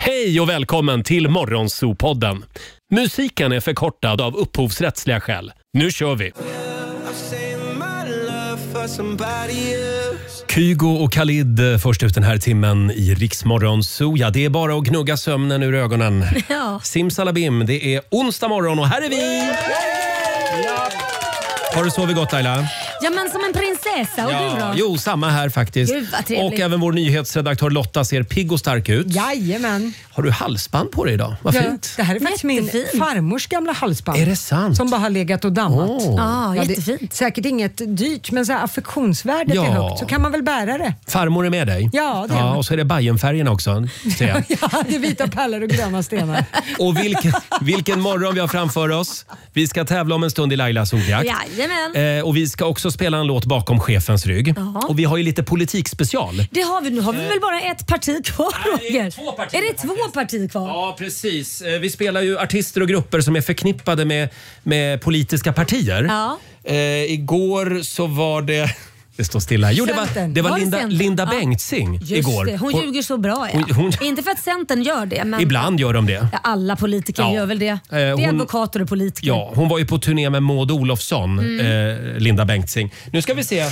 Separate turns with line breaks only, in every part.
Hej och välkommen till Morgonzoo-podden. Musiken är förkortad av upphovsrättsliga skäl. Nu kör vi! Kygo och Khalid först ut den här timmen i Rix Morgonzoo. Ja, det är bara att gnugga sömnen ur ögonen.
Ja.
Simsalabim, det är onsdag morgon och här är vi! Ja. Har du sovit gott, Laila?
Ja, men som en prinsessa. Och du då?
Jo, samma här faktiskt.
Gud, vad trevligt.
Och även vår nyhetsredaktör Lotta ser pigg och stark ut.
Jajamän.
Har du halsband på dig idag? Vad fint.
Det här är faktiskt min farmors gamla halsband.
Är det sant?
Som bara har legat och dammat.
Jättefint.
Säkert inget dyrt, men så här affektionsvärdet är högt. Så kan man väl bära det.
Farmor är med dig?
Ja, det är
och så är det Bajenfärgerna också. Ser jag.
Ja, det är vita pärlor och gröna stenar.
Och vilken morgon vi har framför oss. Vi ska tävla om en stund i Lailas ordjakt.
Jajamän.
Och vi ska också spela en låt bakom chefens rygg.
Ja.
Och vi har ju lite politikspecial.
Det har vi. Nu har vi väl bara ett parti kvar, Roger? Är det två partier kvar?
Ja, precis. Vi spelar ju artister och grupper som är förknippade med politiska partier.
Ja.
Igår så var det... Det står stilla. Jo, det var Linda Bengtzing igår.
Det. Hon ljuger så bra. Inte för att Centern gör det. Men
ibland gör de det.
Ja, alla politiker gör väl det. Det är advokater och politiker.
Ja, hon var ju på turné med Maud Olofsson, Linda Bengtzing. Nu ska vi se.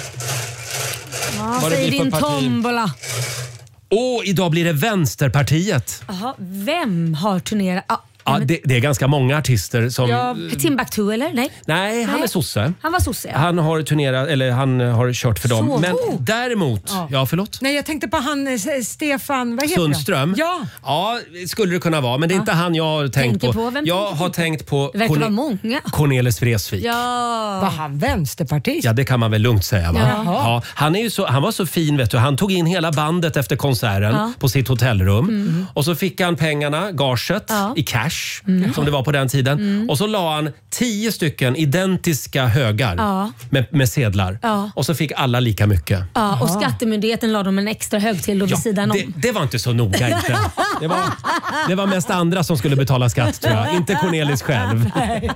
Vad säger din tombola?
Idag blir det Vänsterpartiet.
Jaha, vem har turnerat?
Ja, det är ganska många artister som...
Timbuktu eller? Nej,
han är sosse.
Han var sosse, ja.
Han har turnerat, eller han har kört för dem. Men däremot... Ja, förlåt.
Nej, jag tänkte på han Stefan... Vad heter
Sundström?
Ja.
Ja, skulle det kunna vara. Men det är inte han jag har tänkt på. Jag har tänkt på
det verkar vara många.
Cornelis Vreeswijk.
Ja.
Var han vänsterpartist?
Ja, det kan man väl lugnt säga, va?
Ja,
han var så fin, vet du. Han tog in hela bandet efter konserten på sitt hotellrum. Och så fick han pengarna, gaget, i cash. Som det var på den tiden. Och så la han 10 stycken identiska högar med sedlar. Och så fick alla lika mycket.
Ja, och skattemyndigheten la dem en extra hög till vid sidan om.
Det var inte så noga inte. Det var mest andra som skulle betala skatt, tror jag. Inte Cornelis själv.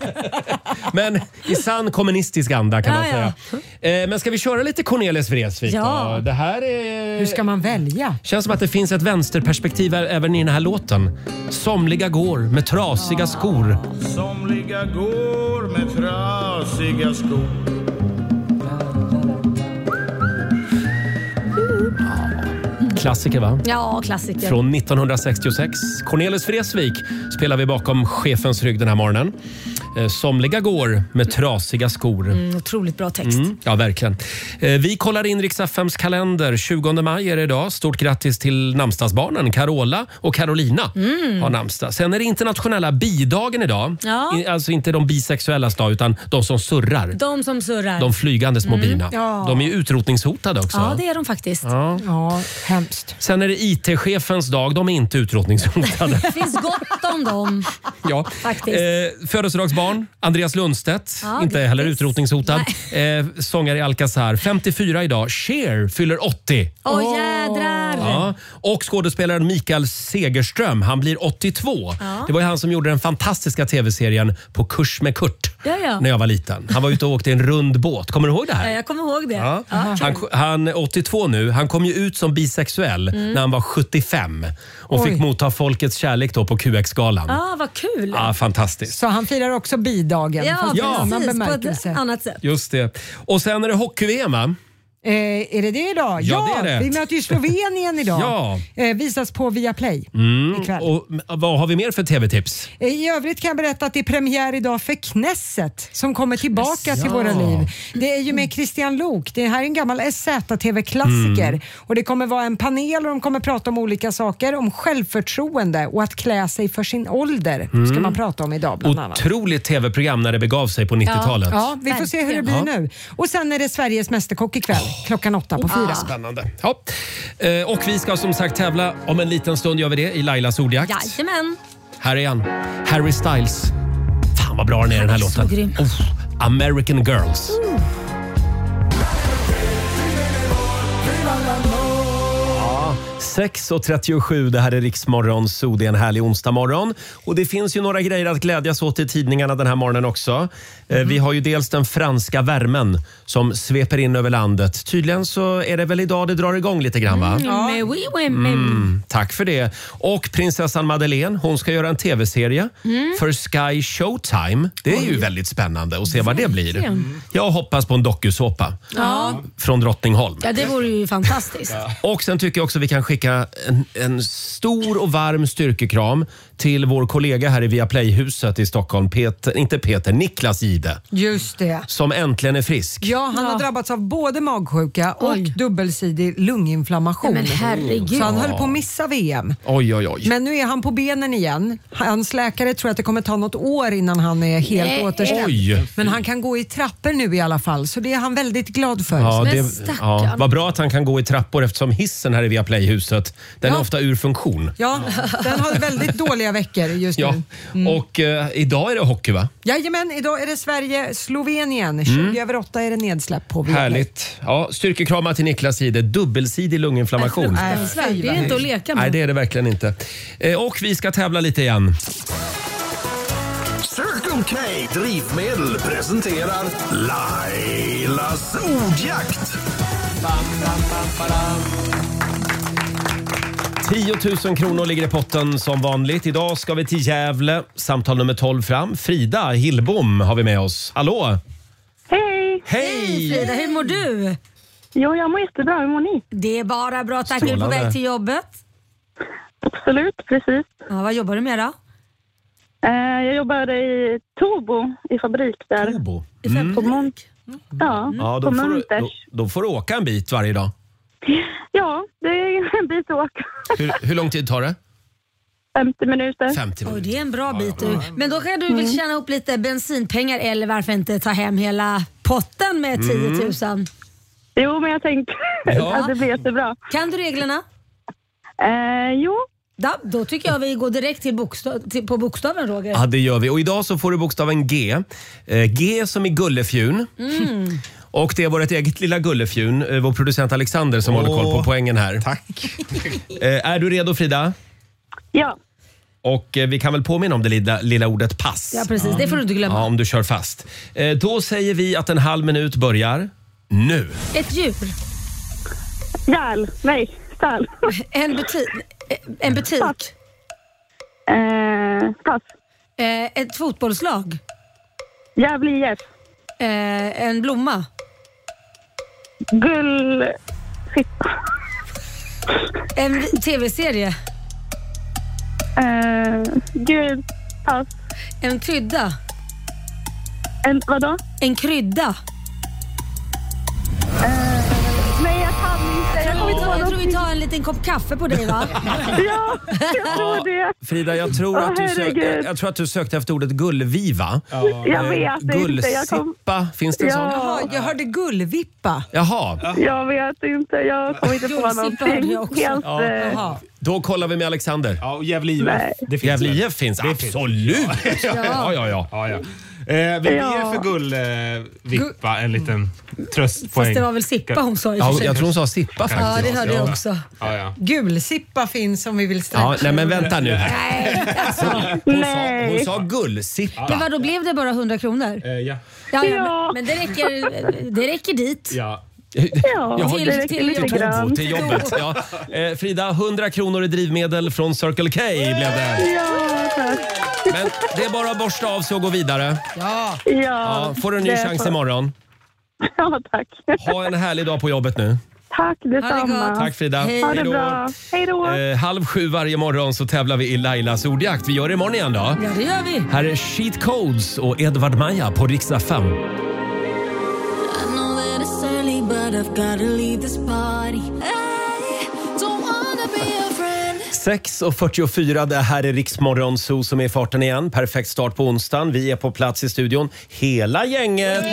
Men i sann kommunistisk anda kan man säga. Men ska vi köra lite Cornelis Vreeswijk?
Ja.
Det här är...
Hur ska man välja?
Känns som att det finns ett vänsterperspektiv även i den här låten. Somliga går med trasiga skor.
Somliga går med trasiga skor.
Klassiker, va?
Ja, klassiker.
Från 1966. Cornelis Vreeswijk spelar vi bakom chefens rygg den här morgonen. Somliga går med trasiga skor.
Otroligt bra text.
Ja, verkligen. Vi kollar in Rix FMs kalender. 20 maj är det idag. Stort grattis till namnsdagsbarnen. Carola och Carolina har namnsdag. Sen är det internationella bidagen idag.
Ja.
Alltså inte de bisexuellas dag, utan de som surrar.
De som surrar.
De flygande små bina.
Ja.
De är ju utrotningshotade också.
Ja, det är de faktiskt.
Ja, hemskt.
Sen är det IT-chefens dag. De är inte utrotningshotade.
Det finns gott om dem.
Ja.
Faktiskt.
Födelsedagsbarn. Andreas Lundstedt, inte heller utrotningshotad. Sångare i Alcazar, 54 idag. Cher fyller 80.
Åh, jädrar!
Ja. Och skådespelaren Mikael Segerström, han blir 82. Det var ju han som gjorde den fantastiska tv-serien På kurs med Kurt när jag var liten. Han var ute och åkte i en rund båt. Kommer du ihåg det här?
Ja, jag kommer ihåg det.
Ja. Han är 82 nu. Han kom ju ut som bisexuell när han var 75 och fick motta folkets kärlek då på QX-galan.
Ja, vad kul.
Ja, fantastiskt.
Så han firar också bidagen, fast
ja,
på en annan
precis,
bemärkelse.
på ett annat sätt.
Just det. Och sen är det hockey-VM, va?
Är det idag?
Ja, det är det.
Vi möter ju Slovenien idag.
Ja.
Visas på Viaplay ikväll.
Och vad har vi mer för tv-tips?
I övrigt kan jag berätta att det är premiär idag för Knesset som kommer tillbaka till våra liv. Det är ju med Christian Lok. Det här är en gammal SZ-TV-klassiker. Och det kommer vara en panel och de kommer prata om olika saker. Om självförtroende och att klä sig för sin ålder ska man prata om idag bland annat.
Otroligt tv-program när det begav sig på 90-talet.
Ja, vi får se hur det blir nu. Och sen är det Sveriges Mästerkock ikväll. Klockan 8 på 4.
Spännande. Ja. Och vi ska som sagt tävla om en liten stund, gör vi det, i Lailas ordjakt.
Jajamän.
Här är han, Harry Styles. Fan vad bra den är, den här låten.
Grym.
American Girls. 6.37, det här är Riksmorgon, så det är en härlig onsdagmorgon. Och det finns ju några grejer att glädjas åt i tidningarna den här morgonen också. Vi har ju dels den franska värmen som sveper in över landet. Tydligen så är det väl idag det drar igång lite grann, va? Tack för det. Och prinsessan Madeleine, hon ska göra en tv-serie för Sky Showtime. Det är ju väldigt spännande att se vad det blir. Jag hoppas på en dokusåpa från Drottningholm.
Ja, det vore ju fantastiskt.
Och sen tycker jag också vi kan skicka en stor och varm styrkekram till vår kollega här i Viaplay-huset i Stockholm, Niklas Gide.
Just det.
Som äntligen är frisk.
Ja, han har drabbats av både magsjuka och dubbelsidig lunginflammation.
Men herregud.
Så han höll på att missa VM.
Oj.
Men nu är han på benen igen. Hans läkare tror att det kommer ta något år innan han är helt återställd.
Oj.
Men han kan gå i trappor nu i alla fall, så det är han väldigt glad för.
Ja, vad bra att han kan gå i trappor eftersom hissen här i Viaplay-huset, den är ofta ur funktion.
Ja, den har väldigt dåliga veckor just nu.
Och idag är det hockey, va?
Jajamän, idag är det Sverige-Slovenien. 20:08 är det nedsläpp på Viaplay.
Härligt. Ja, styrkekramar till Niklas Gide. Dubbelsidig lunginflammation.
Det är inte att leka med.
Nej, det är det verkligen inte. Och vi ska tävla lite igen.
Circle K Drivmedel presenterar Lailas ordjakt.
10 000 kronor ligger i potten som vanligt. Idag ska vi till Gävle. Samtal nummer 12 fram. Frida Hillbom har vi med oss. Hallå!
Hej!
Hej!
Frida, hur mår du?
Jo, jag mår jättebra. Hur mår ni?
Det är bara bra, tack. Är du på väg till jobbet?
Absolut, precis.
Ja, vad jobbar du med då?
Jag jobbade i Tobo i fabrik där.
Tobo?
Ja,
då får du åka en bit varje dag.
Ja, det är en bit att åka.
Hur lång tid tar det?
50 minuter.
50 minuter.
Det är en bra bit du. Men då kan du väl tjäna upp lite bensinpengar, eller varför inte ta hem hela potten med 10 000?
Jo, men jag tänker att det blir jättebra.
Kan du reglerna?
Jo.
Då tycker jag vi går direkt på bokstaven, Roger.
Ja, det gör vi. Och idag så får du bokstaven G. G som i gullefjun. Och det är vårt eget lilla gullefjun, vår producent Alexander som håller koll på poängen här.
Tack.
Är du redo, Frida?
Ja.
Och vi kan väl påminna om det lilla ordet pass.
Ja, precis. Det får du inte glömma.
Ja, om du kör fast. Då säger vi att en halv minut börjar nu.
Ett djur.
Stall.
En butik.
Pass.
Ett fotbollslag.
Gävle IF.
En blomma.
Gullfippa.
En tv-serie.
Gud. Pass.
En krydda.
Vadå?
En krydda.
Nej, jag kan inte.
Jag tror vi tar en liten kopp kaffe på dig, va?
Ja, jag tror det.
Frida, jag tror att du sökte efter ordet gullviva.
Jag vet inte.
Gullsippa, finns det en sån?
Jaha, jag hörde gullvippa.
Jaha.
Jag vet inte. Jag kommer inte på någonting. Helt,
Då kollar vi med Alexander.
Ja, och Gävle IF.
Gävle IF finns absolut.
Ja. Vi är för gullvippa en liten tröstpoäng.
Fast det var väl sippa hon sa i och för sig.
Jag tror hon sa sippa faktiskt.
Ja, det hörde jag också.
Ja.
Gulsippa finns om vi vill sträcka.
Nej, men vänta nu här.
Nej, alltså.
Hon sa gullsippa.
Men då blev det bara 100 kronor?
Ja.
Ja. Men det räcker dit.
Ja.
Till jobbet. Ja. Frida, 100 kronor i drivmedel från Circle K blev det.
Ja, tack.
Men det är bara att borsta av sig och gå vidare.
Ja.
Får du en ny chans imorgon.
Ja, tack.
Ha en härlig dag på jobbet nu.
Tack detsamma.
Tack Frida.
Ha det bra. Hej då.
6:30 varje morgon så tävlar vi i Lailas ordjakt. Vi gör det imorgon igen då.
Ja, det gör vi.
Här är Cheat Codes och Edvard Maja på Rix FM. 6:44, det här är Riksmorgon Zoo som är i farten igen. Perfekt start på onsdagen. Vi är på plats i studion. Hela gänget!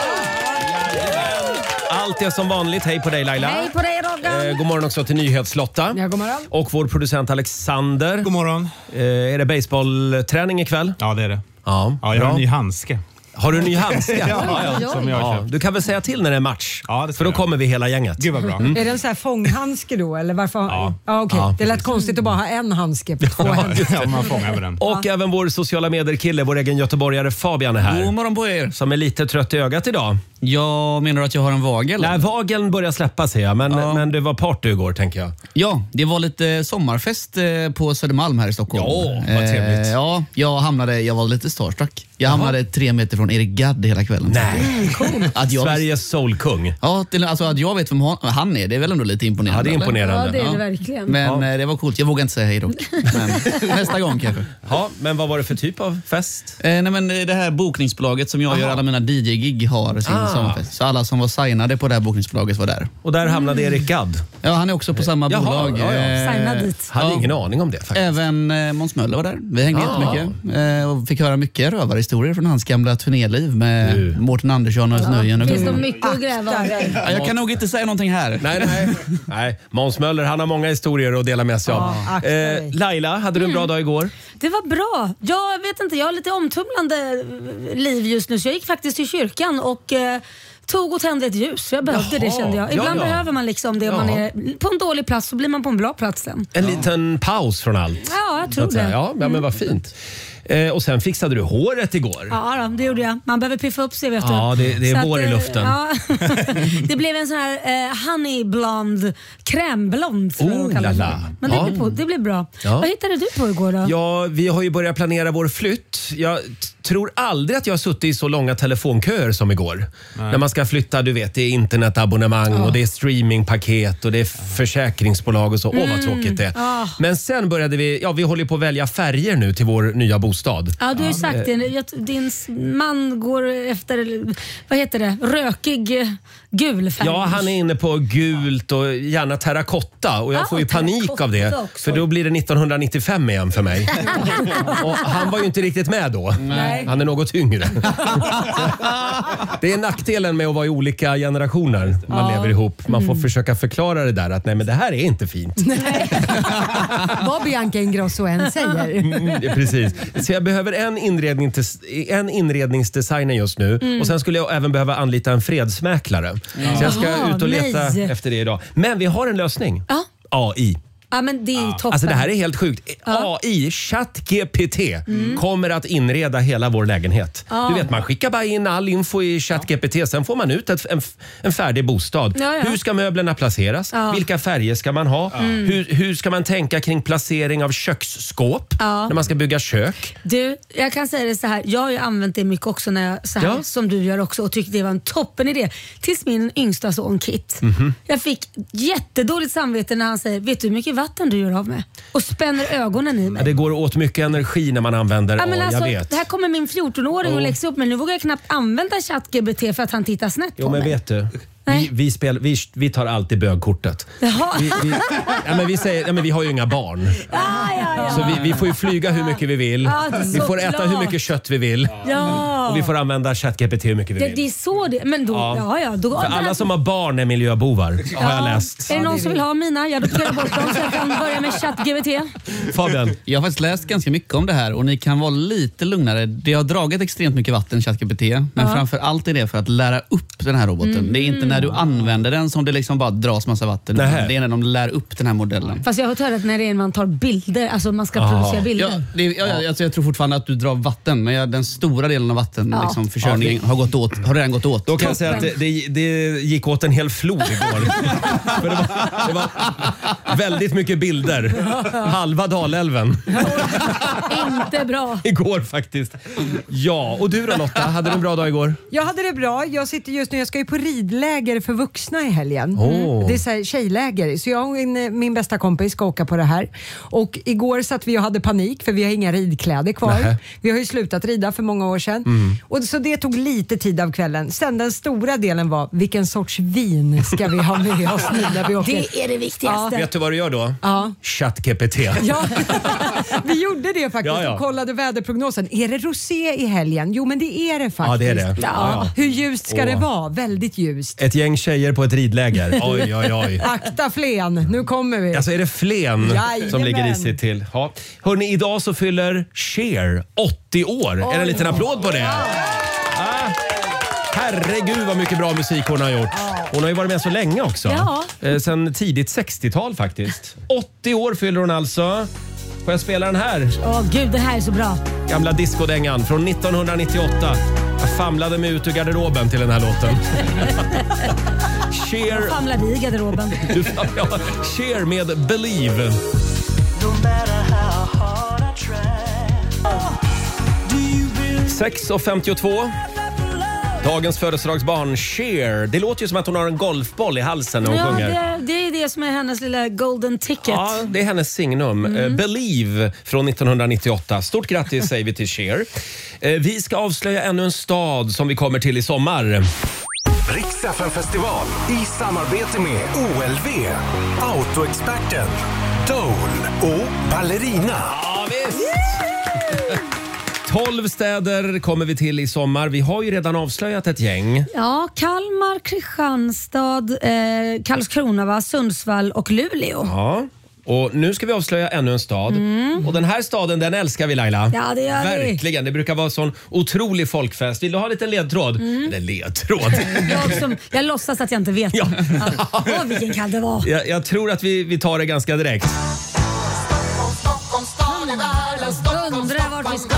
Allt är som vanligt. Hej på dig Laila.
Hej på dig Roggan.
God morgon också till Nyhetslotta.
Ja, god morgon.
Och vår producent Alexander.
God morgon.
Är det baseballträning ikväll?
Ja, det är det.
Ja,
jag har en ny handske.
Har du en ny handske?
Som jag har köpt.
Du kan väl säga till när det är match?
Ja, det
för då kommer vi hela gänget.
Gud vad bra.
Är det en sån här fånghandske då? Eller varför?
Ja.
Okej. Det lät konstigt att bara ha en handske på 2 händer.
Ja, man fångar med den.
Och även vår sociala medier-kille, vår egen göteborgare Fabian är här.
God morgon på er.
Som är lite trött i ögat idag.
Jag menar att jag har en vagel.
Nej, vageln börjar släppa sig jag, men det var party igår tänker jag.
Ja, det var lite sommarfest på Södermalm här i Stockholm.
Ja, vad trevligt.
Ja, jag var lite starstruck. Jag hamnade 3 meter från Erik Gadd hela kvällen.
Nej,
att jag,
Sveriges soulkung.
Ja, alltså att jag vet vem han är, det är väl ändå lite imponerande.
Ja, det är imponerande.
Ja, det är det verkligen.
Men det var coolt. Jag vågar inte säga hej dock. Men nästa gång kanske.
Ja, men vad var det för typ av fest?
Nej, men det här bokningsbolaget som jag gör alla mina DJ-gig har sin sommarfest. Så alla som var signade på det här bokningsbolaget var där.
Och där hamnade Erik Gadd.
Ja, han är också på samma bolag.
Signade dit.
Hade ingen aning om det faktiskt.
Även Måns Möller var där. Vi hängde jättemycket och fick höra mycket rövarhistorier från hans gamla turnéliv med Mårten Andersson och Snöjen.
Finns det mycket att gräva?
Ja, jag kan nog inte säga någonting här.
Nej. Måns Möller, han har många historier att dela med sig av. Laila, hade du en bra dag igår?
Det var bra. Jag vet inte, jag har lite omtumlande liv just nu så jag gick faktiskt till kyrkan och tog och tände ett ljus. Jag behövde det kände jag. Ibland behöver man liksom det. Om man är på en dålig plats så blir man på en bra plats sen.
En liten paus från allt.
Ja, jag tror det.
Ja, men vad fint. Och sen fixade du håret igår.
Ja, det gjorde jag. Man behöver piffa upp sig, vet du.
Ja, det är vår i luften.
Ja. Det blev en sån här honey blonde, krämblond som de kallar det. Men det blev bra.
Ja.
Vad hittade du på igår då?
Ja, vi har ju börjat planera vår flytt. Jag tror aldrig att jag har suttit i så långa telefonköer som igår. När man ska flytta, du vet, det är internetabonnemang och det är streamingpaket och det är försäkringsbolag och så. Vad tråkigt det är. Men sen började vi håller på att välja färger nu till vår nya bostad.
Ja, du har ju sagt det. Din man går efter, vad heter det, rökig gul färg.
Ja, han är inne på gult och gärna terrakotta och jag får ju panik av det.
Också.
För då blir det 1995 igen för mig. Och han var ju inte riktigt med då.
Nej.
Han är något yngre. Det är nackdelen med att vara i olika generationer. Man lever ihop. Man får försöka förklara det där att nej, men det här är inte fint.
Vad Bianca Ingrosso än säger.
Precis. Så jag behöver en inredningsdesigner just nu. Och sen skulle jag även behöva anlita en fredsmäklare. Så jag ska ut och leta efter det idag. Men vi har en lösning. AI.
Ja, men det är toppen.
Alltså det här är helt sjukt. AI, ChatGPT, kommer att inreda hela vår lägenhet. Du vet, man skickar bara in all info i ChatGPT. Sen får man ut en färdig bostad. Hur ska möblerna placeras? Vilka färger ska man ha? Hur ska man tänka kring placering av köksskåp när man ska bygga kök?
Du, jag kan säga det så här. Jag har ju använt det mycket också när jag, så här, som du gör också, och tyckte det var en toppen idé. Tills min yngsta son Kit. Jag fick jättedåligt samvete när han säger, vet du hur mycket vatten du gör av med? Och spänner ögonen i mig.
Det går åt mycket energi när man använder AI,
alltså,
jag vet.
Det här kommer min 14-åring och läxa upp, men nu vågar jag knappt använda ChatGPT för att han tittar snett på mig.
Men vet du, vi tar alltid bögkortet. Vi har ju inga barn. Så vi får ju flyga hur mycket vi vill. Vi får äta hur mycket kött vi vill. Och vi får använda ChatGPT hur mycket vi vill.
Det är så det. Men då,
För alla som har barn är miljöbovar, har jag läst.
Är det någon som vill ha mina? Jag adopterar bort dem så jag kan börja med ChatGPT.
Fabian?
Jag har faktiskt läst ganska mycket om det här och ni kan vara lite lugnare. Det har dragit extremt mycket vatten, ChatGPT. Men framför allt är det för att lära upp den här roboten. Det är inte när du använder den som det liksom bara dras massa vatten. Det är när de lär upp den här modellen.
Fast jag har hört att när det är man tar bilder, alltså man ska producera bilder.
Alltså jag tror fortfarande att du drar vatten, men den stora delen av vattenförsörjningen har redan gått åt.
Då kan jag säga att det gick åt en hel flod igår. För det var väldigt mycket bilder. Halva Dalälven.
Inte bra.
Igår faktiskt. Ja, och du då Lotta, hade du en bra dag igår?
Jag hade det bra. Jag sitter just nu, jag ska ju på ridläger för vuxna i helgen. Det är så här tjejläger. Så jag och min bästa kompis ska åka på det här. Och igår satt vi och hade panik för vi har inga ridkläder kvar. Vi har ju slutat rida för många år sedan. Och så det tog lite tid av kvällen. Sen den stora delen var, vilken sorts vin ska vi ha med oss nu när vi åker?
Det är det viktigaste.
Vet du vad du gör då? ChatGPT.
Ja, vi gjorde det faktiskt och kollade väderprognosen. Är det rosé i helgen? Jo, men det är det faktiskt.
Ja, det är det.
Hur ljust ska det vara? Väldigt ljust.
Ett gäng tjejer på ett ridläger. Oj.
Akta Flen, nu kommer vi.
Alltså är det Flen som ligger i sig till? Ja. Hörrni, idag så fyller Cher 80 år. Är det en liten applåd på det? Herregud vad mycket bra musik hon har gjort. Hon har ju varit med så länge också.
Ja.
Sen tidigt 60-tal faktiskt. 80 år fyller hon alltså. Får jag spela den här?
Gud, det här är så bra.
Gamla discodängan från 1998. Jag famlade mig ut ur garderoben till den här låten. Cher.
Jag famlade i garderoben.
Cher med Believe. 6:52. Dagens födelsedagsbarn Cher. Det låter ju som att hon har en golfboll i halsen när hon sjunger.
Det är det som är hennes lilla golden ticket.
Ja, det är hennes signum. Believe från 1998. Stort grattis säger vi till Cher. Vi ska avslöja ännu en stad som vi kommer till i sommar.
Rix FM-festival i samarbete med OLV, Autoexperten, Dole och Ballerina.
Ja, visst! 12 städer kommer vi till i sommar. Vi har ju redan avslöjat ett gäng.
Ja, Kalmar, Kristianstad, Karlskrona, Sundsvall och Luleå.
Ja. Och nu ska vi avslöja ännu en stad. Och den här staden, den älskar vi, Laila.
Ja, det gör vi.
Verkligen, det brukar vara sån otrolig folkfest. Vill du ha en liten ledtråd? Eller ledtråd?
Jag låtsas att jag inte vet. Vilken kan det vara?
Jag tror att vi tar det ganska direkt.
Undrar vart vi ska.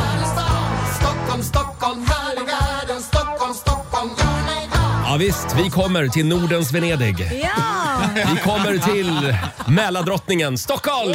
Ja visst, vi kommer till Nordens Venedig.
Ja!
Vi kommer till Mälardrottningen, Stockholm!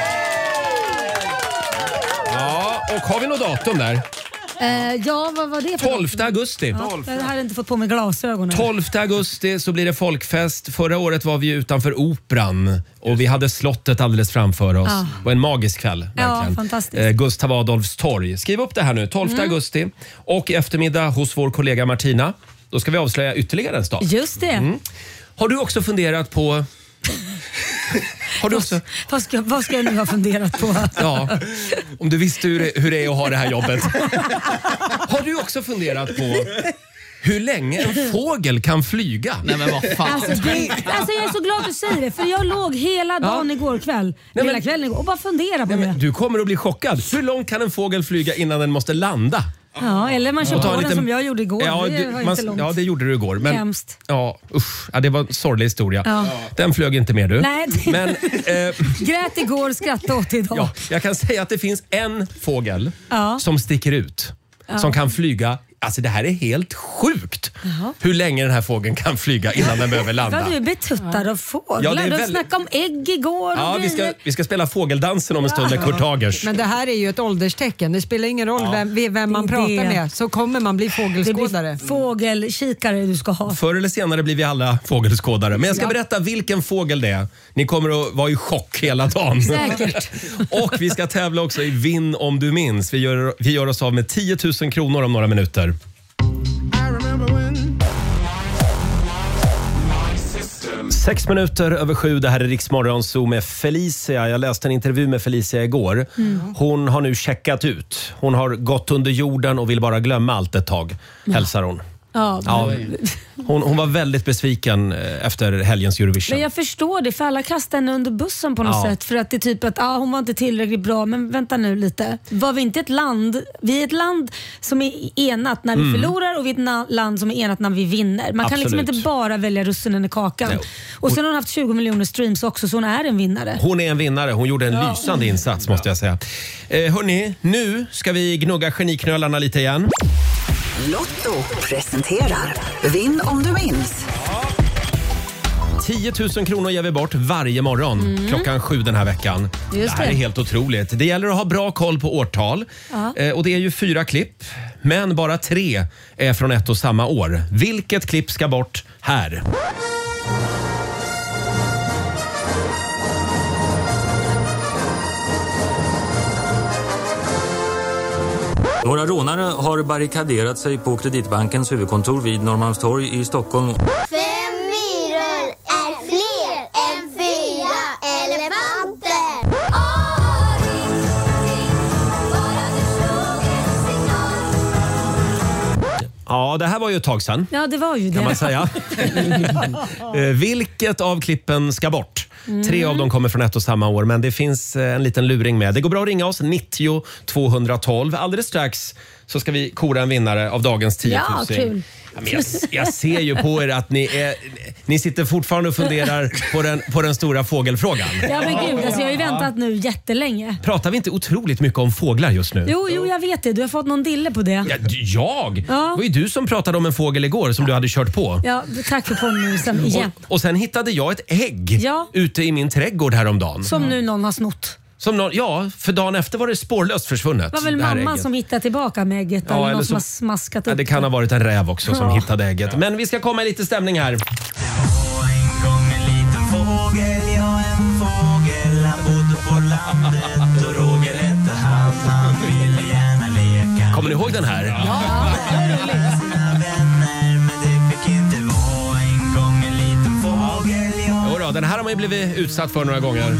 Ja, och har vi något datum där?
Vad var det för
12 augusti.
Jag hade inte fått på mig glasögonen.
12 augusti så blir det folkfest. Förra året var vi utanför Operan och vi hade slottet alldeles framför oss. Det var en magisk kväll, verkligen.
Ja, fantastiskt.
Gustav Adolfs torg. Skriv upp det här nu, 12 augusti. Och i eftermiddag hos vår kollega Martina. Då ska vi avslöja ytterligare en stad.
Just det.
Har du också funderat på... Har du också...
Vad ska jag nu ha funderat på?
Ja, om du visste hur det är att ha det här jobbet. Har du också funderat på hur länge en fågel kan flyga?
Nej men vad fan.
Alltså jag är så glad att du säger det, för jag låg hela dagen igår kväll, hela kvällen igår, och bara funderade på det.
Du kommer att bli chockad. Hur långt kan en fågel flyga innan den måste landa?
Ja, eller man kör på den som jag gjorde igår. Det var inte långt.
Ja, det gjorde du igår. Men,
hemskt.
Ja, usch. Ja, det var en sorglig historia. Ja. Den flög inte med du.
Nej,
men,
grät igår, skrattade åt idag.
Ja, jag kan säga att det finns en fågel som sticker ut. Som kan flyga. Alltså det här är helt sjukt. Hur länge den här fågeln kan flyga innan den behöver landa.
Vad du är betuttad av fåglar. Du snackade om ägg igår.
Ja, vi ska spela fågeldansen om en stund med Kurt Hagers.
Men det här är ju ett ålderstecken. Det spelar ingen roll vem man pratar med, så kommer man bli fågelskådare.
Det blir fågelkikare du ska ha.
Förr eller senare blir vi alla fågelskådare. Men jag ska berätta vilken fågel det är. Ni kommer att vara i chock hela dagen.
Säkert.
Och vi ska tävla också i Vinn om du minns. Vi gör oss av med 10 000 kronor om några minuter. 6 minuter över 7, det här är Rix Morgon Zoo med Felicia. Jag läste en intervju med Felicia igår. Hon har nu checkat ut. Hon har gått under jorden och vill bara glömma allt ett tag, hälsar hon. Ja, hon var väldigt besviken efter helgens Eurovision.
Men jag förstår det, för alla kastar henne under bussen på något sätt. För att det är typ att hon var inte tillräckligt bra. Men vänta nu lite. Var vi inte ett land? Vi är ett land som är enat när vi förlorar, och vi är ett land som är enat när vi vinner. Man kan liksom inte bara välja russinen i kakan. No. Och sen har hon haft 20 miljoner streams också, så hon är en vinnare.
Hon är en vinnare. Hon gjorde en lysande insats, måste jag säga. Hörni, nu ska vi gnugga geniknölarna lite igen.
Lotto presenterar Vinn om du minns.
10 000 kronor ger vi bort varje morgon klockan 7 den här veckan. Det här är helt otroligt. Det gäller att ha bra koll på årtal. Och det är ju 4 klipp, men bara 3 är från ett och samma år. Vilket klipp ska bort här?
Några rånare har barrikaderat sig på Kreditbankens huvudkontor vid Norrmalmstorg i Stockholm.
5 myror är fler än 4 elefanter.
Ja, det här var ju ett tag sedan.
Ja, det var ju det.
Kan man säga. Vilket av klippen ska bort? 3 av dem kommer från ett och samma år, men det finns en liten luring med. Det går bra att ringa oss, 90 212. Alldeles strax så ska vi kora en vinnare av dagens 10 000.
Ja, kul.
Ja, jag ser ju på er att ni sitter fortfarande och funderar på den stora fågelfrågan.
Ja men gud, alltså jag har ju väntat nu jättelänge.
Pratar vi inte otroligt mycket om fåglar just nu?
Jo, jag vet det. Du har fått någon dille på det.
Ja, jag? Ja. Det var ju du som pratade om en fågel igår som du hade kört på.
Ja, tack för påminnelsen igen.
Och sen hittade jag ett ägg ute i min trädgård häromdagen.
Som nu någon har snott.
För dagen efter var det spårlöst försvunnet.
Det var väl mamman som hittade tillbaka med ägget eller någon som har smaskat upp
det. kan ha varit en räv också som hittade ägget. Men vi ska komma i lite stämning här. Kommer ni ihåg den här?
Ja.
Den här har man ju blivit utsatt för några gånger.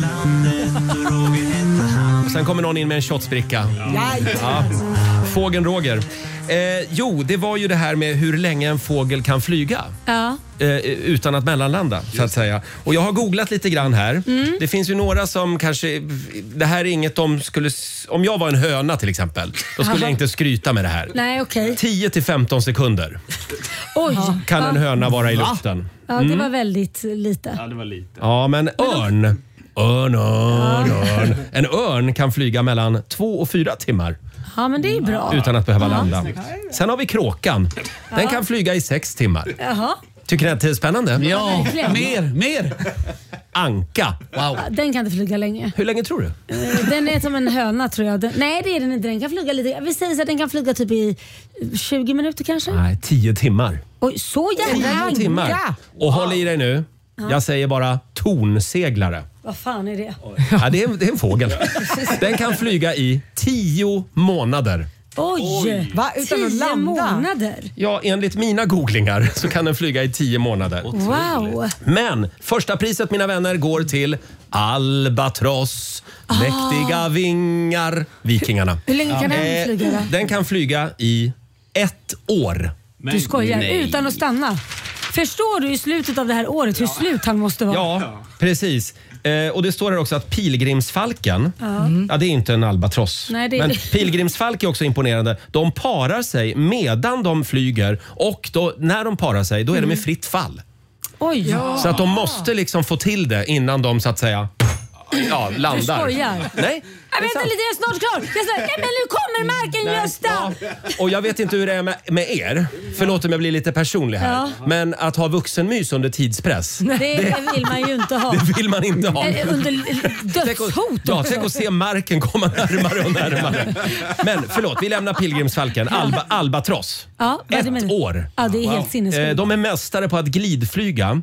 Och sen kommer någon in med en shotsbricka. Ja. Fågeln Roger. Det var ju det här med hur länge en fågel kan flyga.
Ja.
Utan att mellanlanda, så att säga. Och jag har googlat lite grann här. Det finns ju några som kanske... Det här är inget de skulle... Om jag var en höna till exempel, då skulle jag inte skryta med det här.
Nej, okej.
10-15 sekunder.
Oj.
Kan en höna vara i luften.
Ja, det var väldigt lite.
Ja, det var lite.
Ja, men örn. En örn kan flyga mellan 2 och 4 timmar.
Ja, men det är bra.
Utan att behöva landa. Sen har vi kråkan. Den kan flyga i 6 timmar.
Jaha.
Tycker ni att det är spännande?
Ja, mer.
Anka. Wow.
Den kan inte flyga länge.
Hur länge tror du?
Den är som en höna tror jag. Nej, det är den inte. Den kan flyga lite. Vi säger så att den kan flyga typ i 20 minuter kanske.
Nej, 10 timmar.
Oj, så jävla
10 timmar. Och håll i dig nu. Jag säger bara tornseglare.
Vad fan är det?
Ja, det är en fågel. Den kan flyga i 10 månader.
Oj!
Va? Utan att
10
landa?
månader?
Ja, enligt mina googlingar så kan den flyga i 10 månader.
Wow!
Men första priset, mina vänner, går till Albatross. Mäktiga vingar. Vikingarna.
Hur länge kan den flyga då?
Den kan flyga i 1 år.
Du skojar, utan att stanna. Förstår du i slutet av det här året hur slut han måste vara?
Ja, precis. Och det står här också att pilgrimsfalken, det är inte en albatross.
Nej,
men pilgrimsfalk är också imponerande. De parar sig medan de flyger och då, när de parar sig då är de i fritt fall.
Oj.
Så att de måste liksom få till det innan de så att säga landar.
Du skojar.
Nej.
Vänta lite, jag är snart klar. Men nu kommer marken, Gösta.
Och jag vet inte hur det är med er. Förlåt om jag blir lite personlig här.
Ja.
Men att ha vuxenmys under tidspress.
Det vill man ju inte ha.
Det vill man inte ha.
Under dödshot också.
Tänk att se marken komma närmare och närmare. Men förlåt, vi lämnar pilgrimsfalken. Albatross.
Ja,
1 år.
Ja, det är helt sinnessjukt.
De är mästare på att glidflyga.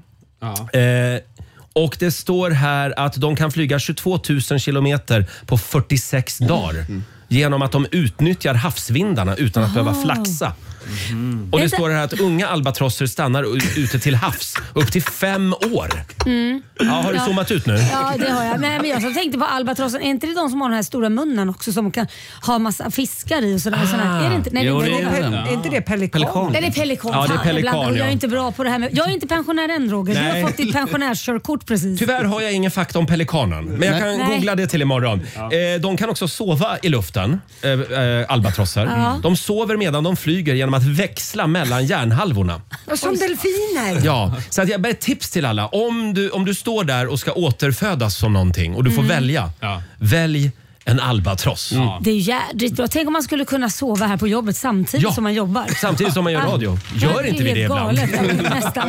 Och det står här att de kan flyga 22 000 kilometer på 46 dagar. Genom att de utnyttjar havsvindarna utan att behöva flaxa. Och det står här att unga albatrosser stannar ute till havs upp till 5 år. Ja, har du zoomat ut nu?
Ja, det har jag. Men jag tänkte på albatrossen. Är inte det de som har den här stora munnen också som kan ha massa fiskar i och sådär? Är det inte? Nej,
Jo,
det
Är inte det pelikan?
Det är pelikan.
Ja, det är pelikan,
Jag är
ja.
inte bra på det här med. Jag är inte pensionär än, Roger. Du
Nej.
har fått ditt pensionärskörkort precis.
Tyvärr har jag ingen fakta om pelikanen. Men jag kan googla det till imorgon. De kan också sova i luften, albatrosser. De sover medan de flyger genom att växla mellan hjärnhalvorna.
Som delfiner.
Ja, så att jag bara ett tips till alla. Om du står där och ska återfödas som någonting och du får välja. Välj en albatross.
Det är jädrigt bra. Tänk om man skulle kunna sova här på jobbet samtidigt som man jobbar.
Samtidigt som man gör radio. Gör inte vi det ibland?
Nästan.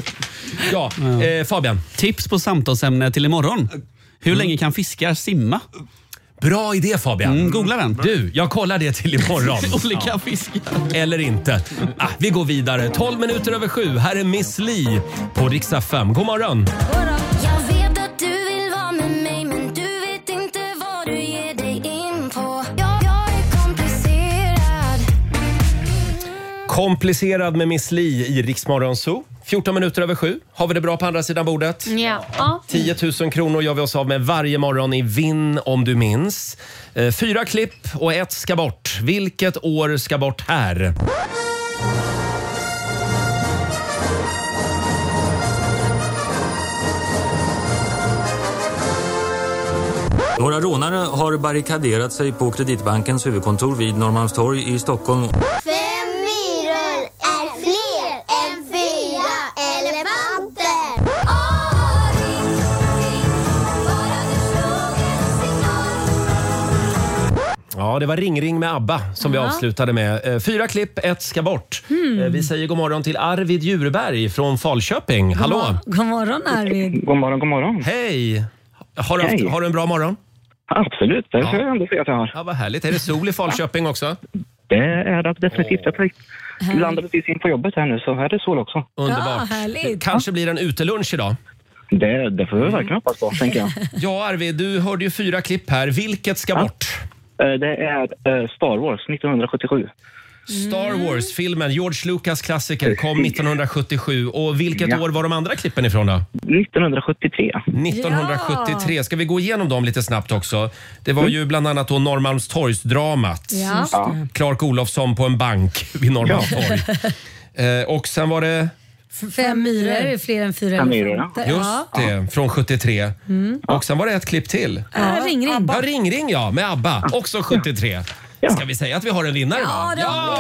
Fabian.
Tips på samtalsämne till imorgon. Hur länge kan fiskar simma?
Bra idé, Fabian.
Googla den.
Du, jag kollar det till imorgon.
Olika fiskar.
Eller inte. Vi går vidare. 12 minuter över 7. Här är Miss Li på Rix FM. God morgon.
Jag vet att du vill vara med mig, men du vet inte vad du ger dig in på. Jag är komplicerad.
Komplicerad med Miss Li i Rix Morgon Zoo. 14 minuter över 7. Har vi det bra på andra sidan bordet?
Ja.
10 000 kronor gör vi oss av med varje morgon i Vinn om du minns. 4 klipp och 1 ska bort. Vilket år ska bort här?
Några rånare har barrikaderat sig på Kreditbankens huvudkontor vid Norrmalmstorg i Stockholm.
5 myror är fler än 4 elefanter.
Ja, det var Ring med ABBA som vi avslutade med. 4 klipp, 1 ska bort. Vi säger god morgon till Arvid Djurberg från Falköping. Hallå!
God morgon Arvid.
God morgon.
Hej! Har du en bra morgon?
Absolut, det får jag ändå säga att jag har.
Ja, vad härligt. Är det sol i Falköping också?
Det är det definitivt. Jag landade precis in på jobbet här nu, så här är det sol också.
Underbart.
Härligt.
Kanske blir en utelunch idag.
Det får vi verkligen hoppas på, tänker jag.
Ja, Arvid, du hörde ju 4 klipp här. Vilket ska bort?
Det är Star Wars 1977.
Star Wars-filmen, George Lucas klassiker, kom 1977. Och vilket år var de andra klippen ifrån då?
1973.
1973. Ska vi gå igenom dem lite snabbt också? Det var ju bland annat då Norrmalmstorgsdramat. Clark Olofsson på en bank vid Norrmalmstorg. Och sen var det...
5 myror är fler än 4 elefanter.
Just det, från 73. Och sen var det ett klipp till.
Ring.
Ja, Ring, ja, med ABBA. Också 73. Ska vi säga att vi har en vinnare?
Ja!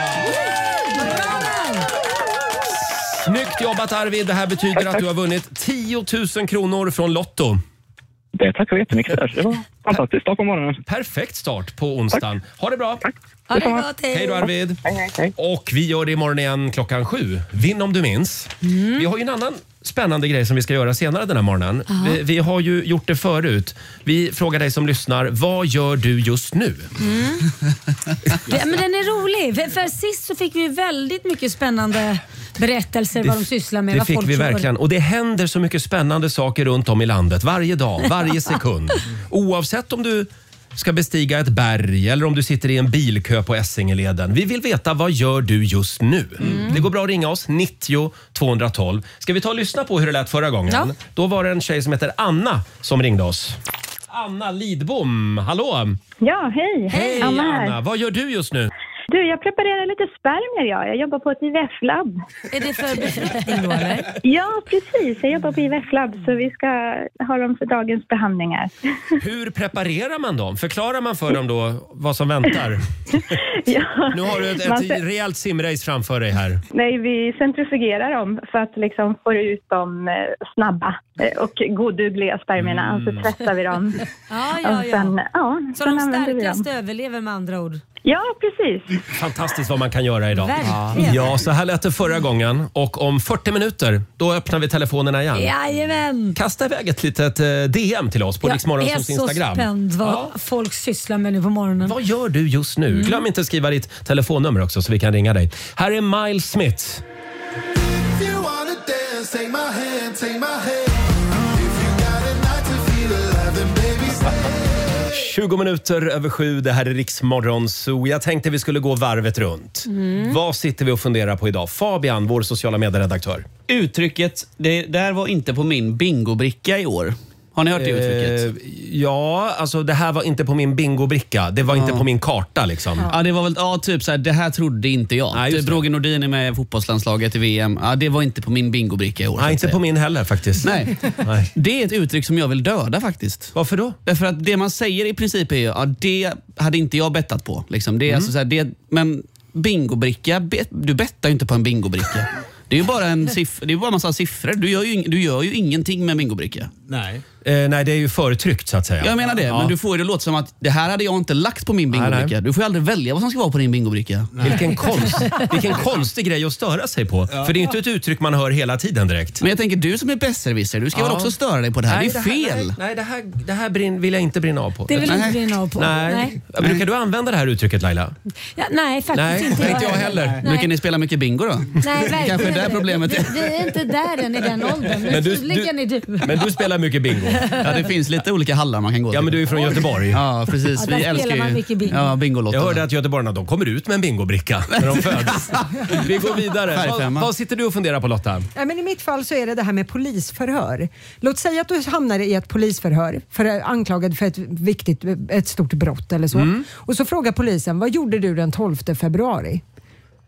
Snyggt jobbat Arvid. Det här betyder att du har vunnit 10 000 kronor från Lotto.
Det tackar jag jättemycket för. Det var fantastiskt start på morgonen.
Perfekt start på onsdagen. Ha det bra.
Tack.
Ha det gott,
Hej då Arvid.
Hej.
Och vi gör det imorgon igen 7:00. Vinn om du minns. Vi har ju en annan spännande grej som vi ska göra senare den här morgonen. Vi har ju gjort det förut. Vi frågar dig som lyssnar, vad gör du just nu?
Men den är rolig. För sist så fick vi väldigt mycket spännande berättelser vad de sysslar med.
Det fick vi verkligen. Och det händer så mycket spännande saker runt om i landet. Varje dag, varje sekund. Oavsett om du ska bestiga ett berg eller om du sitter i en bilkö på Essingeleden. Vi vill veta, vad gör du just nu? Det går bra att ringa oss, 90 212. Ska vi ta och lyssna på hur det lät förra gången?
Ja.
Då var det en tjej som heter Anna som ringde oss. Anna Lidbom, hallå!
Ja, hej.
Hej Anna, vad gör du just nu?
Du, jag preparerar lite spermier. Jag jobbar på ett IVF-labb.
Är det för befruktning då eller?
Ja, precis. Jag jobbar på IVF-labb så vi ska ha dem för dagens behandlingar.
Hur preparerar man dem? Förklarar man för dem då vad som väntar?
Ja,
nu har du ett rejält simrace framför dig här.
Nej, vi centrifugerar dem för att liksom få ut dem snabba och goddugliga spermierna. Så tvättar vi dem.
Ja.
Sen,
så de starkaste överlever med andra ord?
Ja, precis.
Fantastiskt vad man kan göra idag.
Verkligen.
Ja, så här lät det förra gången. Och om 40 minuter, då öppnar vi telefonerna igen.
Jajamän.
Kasta iväg ett litet DM till oss på Riksmorgonsols Instagram.
Jag är så spänd vad folk sysslar med nu på morgonen.
Vad gör du just nu? Glöm inte att skriva ditt telefonnummer också så vi kan ringa dig. Här är Miles Smith. 20 minuter över 7, det här är Riksmorgon, så jag tänkte vi skulle gå varvet runt. Vad sitter vi och funderar på idag? Fabian, vår sociala medieredaktör.
Uttrycket, det där var inte på min bingobricka i år. Har ni hört det uttrycket?
Ja, alltså det här var inte på min bingobricka. Det var inte på min karta liksom.
Ja, det var väl typ så här, det här trodde inte jag.
Nej,
Roger Nordin är med i fotbollslandslaget i VM. Ja, det var inte på min bingobricka i år.
Nej, inte på min heller faktiskt.
Nej. Det är ett uttryck som jag vill döda faktiskt.
Varför då?
Därför att det man säger i princip är det hade inte jag bettat på. Liksom. Det är alltså så här, men bingobricka, du bettar ju inte på en bingobricka. Det är ju bara det är bara en massa siffror. Du gör ju ingenting med bingobricka.
Nej. Nej, det är ju förtryckt så att säga.
Jag menar det, men du får ju det låta som att det här hade jag inte lagt på min bingobricka. Nej. Du får ju aldrig välja vad som ska vara på din bingobricka.
Vilken konstig grej att störa sig på. Ja. För det är inte ett uttryck man hör hela tiden direkt.
Men jag tänker, du som är besserwisser, du ska väl också störa dig på det här. Nej, det är fel.
Nej, det här vill jag inte brinna av på.
Det vill inte brinna av på.
Nej. Brukar du använda det här uttrycket, Laila?
Ja, nej, faktiskt inte.
Nej, inte jag heller.
Brukar ni spela mycket bingo då?
Nej, verkligen.
Kanske är det problemet är.
Vi är inte där än i den åldern.
Men du spelar mycket bingo.
Ja, det finns lite olika hallar man kan gå till.
Ja, men du är från Göteborg.
Ja, precis.
Ja, vi älskar ju mycket bingo.
Ja, bingolotter.
Jag hörde att göteborgarna, de kommer ut med en bingobricka när de föds. Vi går vidare. Vad sitter du och funderar på, Lotta?
Ja, men i mitt fall så är det här med polisförhör. Låt säga att du hamnar i ett polisförhör anklagad för ett stort brott eller så. Och så frågar polisen, vad gjorde du den 12 februari?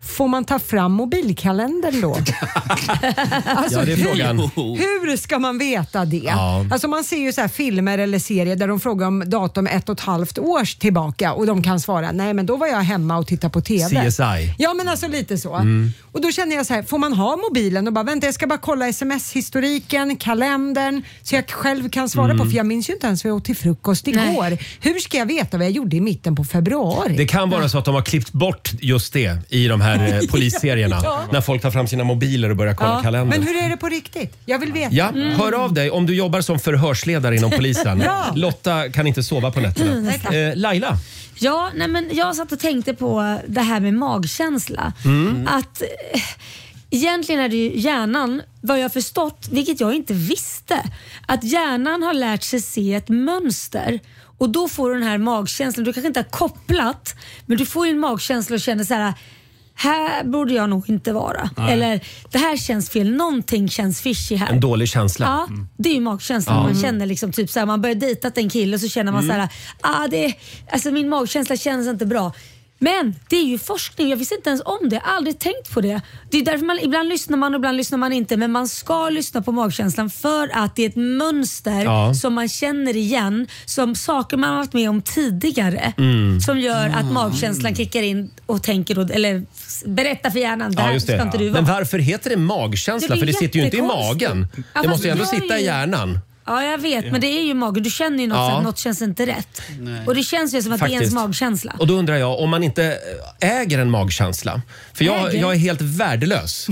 får man ta fram mobilkalendern då? Alltså,
ja, det är frågan.
Hur ska man veta det?
Ja.
Alltså man ser ju så här filmer eller serier där de frågar om datum 1,5 år tillbaka och de kan svara, nej men då var jag hemma och tittade på TV.
CSI.
Ja men alltså lite så. Och då känner jag så här, får man ha mobilen och bara vänta jag ska bara kolla sms-historiken, kalendern så jag själv kan svara på, för jag minns ju inte ens vad jag åt till frukost igår. Nej. Hur ska jag veta vad jag gjorde i mitten på februari?
Det kan vara så att de har klippt bort just det i de här polisserierna. När folk tar fram sina mobiler och börjar kolla kalendern.
Men hur är det på riktigt? Jag vill veta.
Ja, hör av dig om du jobbar som förhörsledare inom polisen.
Ja.
Lotta kan inte sova på nätterna. Laila?
Ja, nej men jag satt och tänkte på det här med magkänsla. Att egentligen är det ju hjärnan, vad jag har förstått, vilket jag inte visste, att hjärnan har lärt sig se ett mönster. Och då får du den här magkänslan. Du kanske inte har kopplat, men du får ju en magkänsla och känner så här borde jag nog inte vara. Nej. Eller det här känns fel, någonting känns fishy här.
En dålig känsla.
Ja, det är ju magkänslan. Man känner liksom typ så här, man börjar dejta en kille och så känner man så här, alltså min magkänsla känns inte bra. Men det är ju forskning, jag visste inte ens om det, jag har aldrig tänkt på det. Det är därför ibland lyssnar man och ibland lyssnar man inte. Men man ska lyssna på magkänslan för att det är ett mönster som man känner igen, som saker man har varit med om tidigare, som gör att magkänslan kickar in och tänker då, eller berätta för hjärnan, där ska inte du vara.
Men varför heter det magkänsla? För det sitter ju inte i magen. Det måste ju ändå sitta i hjärnan.
Ja, jag vet, men det är ju magen. Du känner ju något, att något känns inte rätt. Nej. Och det känns ju som att det är ens magkänsla.
Och då undrar jag, om man inte äger en magkänsla. För jag är helt värdelös.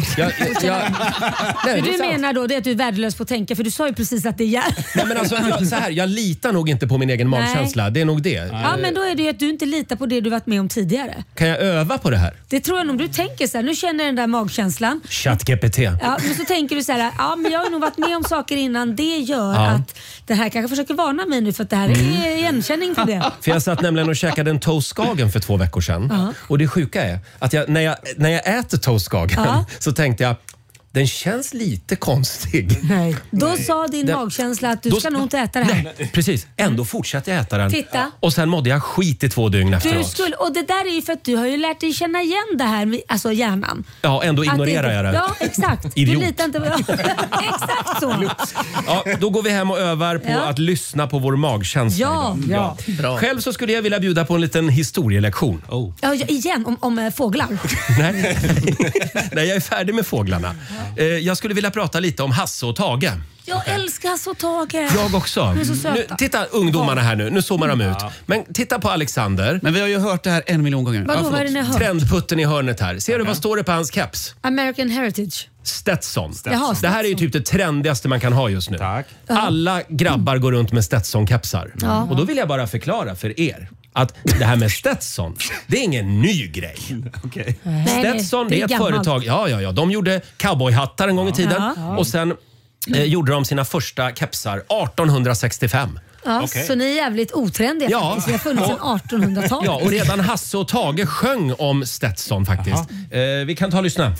Nej, du menar då det att du är värdelös på att tänka, för du sa ju precis att det är hjärnan.
Nej, men alltså, jag litar nog inte på min egen magkänsla. Det är nog det.
Ja, men då är det ju att du inte litar på det du varit med om tidigare.
Kan jag öva på det här?
Det tror jag nog. Du tänker så här, nu känner jag den där magkänslan.
ChatGPT.
Ja, men så tänker du så här, ja men jag har nog varit med om saker innan. Det gör att det här kanske försöker varna mig nu, för att det här är igenkänning för det.
För jag satt nämligen och käkade en toastskagen för 2 veckor sedan. Och det sjuka är att när jag äter toastskagen så tänkte jag, den känns lite konstig.
Nej.
Då sa din magkänsla att du ska nog inte äta det här.
Nej, precis. Ändå fortsatte jag äta den.
Titta.
Och sen mådde jag skit i 2 dygn efteråt.
Och det där är ju för att du har ju lärt dig känna igen det här med, alltså hjärnan.
Ja, ändå ignorerar jag det.
Ja, exakt.
Idiot.
Du litar inte på exakt så.
Ja, då går vi hem och övar på att lyssna på vår magkänsla.
Ja.
Bra. Själv så skulle jag vilja bjuda på en liten historielektion.
Ja, igen om fåglar.
Nej, jag är färdig med fåglarna. Jag skulle vilja prata lite om Hasse och Tage.
Jag älskar Hasse och Tage.
Jag också.
De är så söta.
Nu, titta ungdomarna här nu zoomar de ut. Men titta på Alexander.
Men vi har ju hört det här 1 miljon gånger.
Vadå, vad är det ni har hört?
Trendputten i hörnet här. Ser du vad står det på hans keps?
American Heritage.
Stetson.
Jaha,
det här är ju typ det trendigaste man kan ha just nu.
Tack.
Alla grabbar går runt med Stetson-kepsar.
Ja.
Och då vill jag bara förklara för er att det här med Stetson, det är ingen ny grej.
Okay.
Stetson, det är ett företag. Ja. De gjorde cowboyhattar en gång i tiden. Och sen gjorde de sina första kepsar 1865.
Ja, så ni är jävligt otrendiga faktiskt. Vi har funnits sedan 1800-talet.
Ja, och redan Hasse och Tage sjöng om Stetson faktiskt. Vi kan ta och lyssna.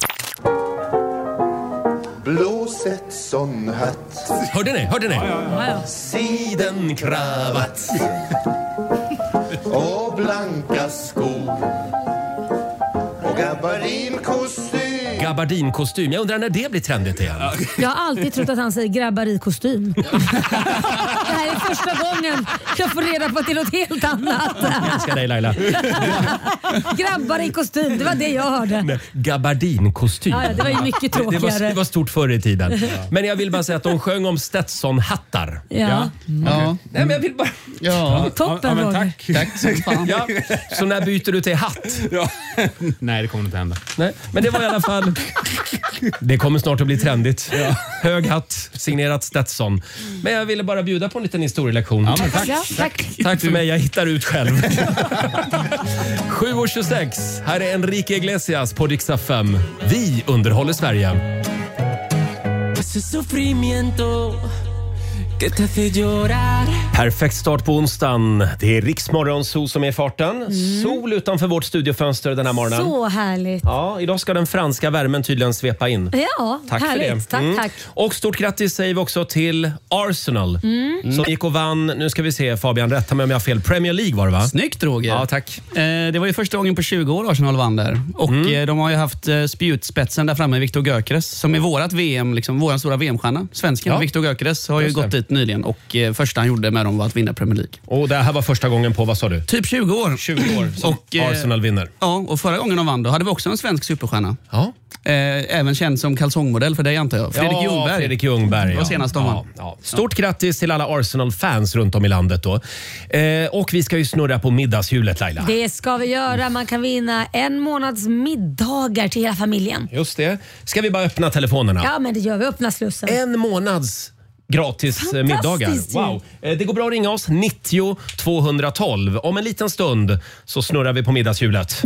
Blå Stetson-hatt.
Hörde ni?
Ja.
Sidenkravatt.
Och blanka skor. Och gabardinkostym.
Gabardinkostym. Jag undrar när det blir trendigt igen.
Jag har alltid trott att han säger grabbar i kostym. Det här är första gången jag får reda på att det är något helt annat.
Jag älskar dig, Laila.
Grabbar i kostym, det var det jag hörde.
Nej, gabardinkostym.
Ja, det var ju mycket tråkigare.
Det var stort förr i tiden. Men jag vill bara säga att de sjöng om Stetson-hattar.
Ja.
Nej, men jag vill bara...
Toppen,
men tack som fan.
Ja. Så när byter du till hatt?
Nej, det kommer inte hända.
Nej, men det var i alla fall... Det kommer snart att bli trendigt. Hög hatt, signerat Stetson. Men jag ville bara bjuda på en liten historielektion.
Ja, men
tack för mig, jag hittar ut själv. 7:26. Här är Enrique Iglesias på Rix FM. Vi underhåller Sverige.
Ese sufrimiento que te hace llorar.
Perfekt start på onsdagen. Det är Riksmorgon Sol som är i farten. Sol utanför vårt studiofönster den här morgonen.
Så härligt.
Ja, idag ska den franska värmen tydligen svepa in.
Ja,
tack
härligt.
för det.
Tack.
Och stort grattis säger vi också till Arsenal som gick och vann, nu ska vi se Fabian, rätta mig om jag har fel, Premier League var det va?
Snyggt Roger.
Ja, tack.
Det var ju första gången på 20 år Arsenal vann där. Och de har ju haft spjutspetsen där framme, Viktor Gyökeres, som är vårat VM, liksom våran stora VM-stjärna. Svensken Viktor Gyökeres har ju gått dit nyligen och första han gjorde med dem var att vinna Premier League.
Och det här var första gången på, vad sa du?
Typ 20 år.
20 år som Arsenal vinner.
Ja, och förra gången de vann då hade vi också en svensk superstjärna.
Ja.
Även känd som kalsongmodell för dig antar jag.
Fredrik Ljungberg.
var senast de vann.
Ja. Stort grattis till alla Arsenal-fans runt om i landet då. Och vi ska ju snurra på middagshjulet, Laila.
Det ska vi göra. Man kan vinna en månads middagar till hela familjen.
Just det. Ska vi bara öppna telefonerna?
Ja, men det gör vi. Öppna slussen.
En månads gratis middagar. Wow. Det går bra att ringa oss 90 212. Om en liten stund så snurrar vi på middagshjulet.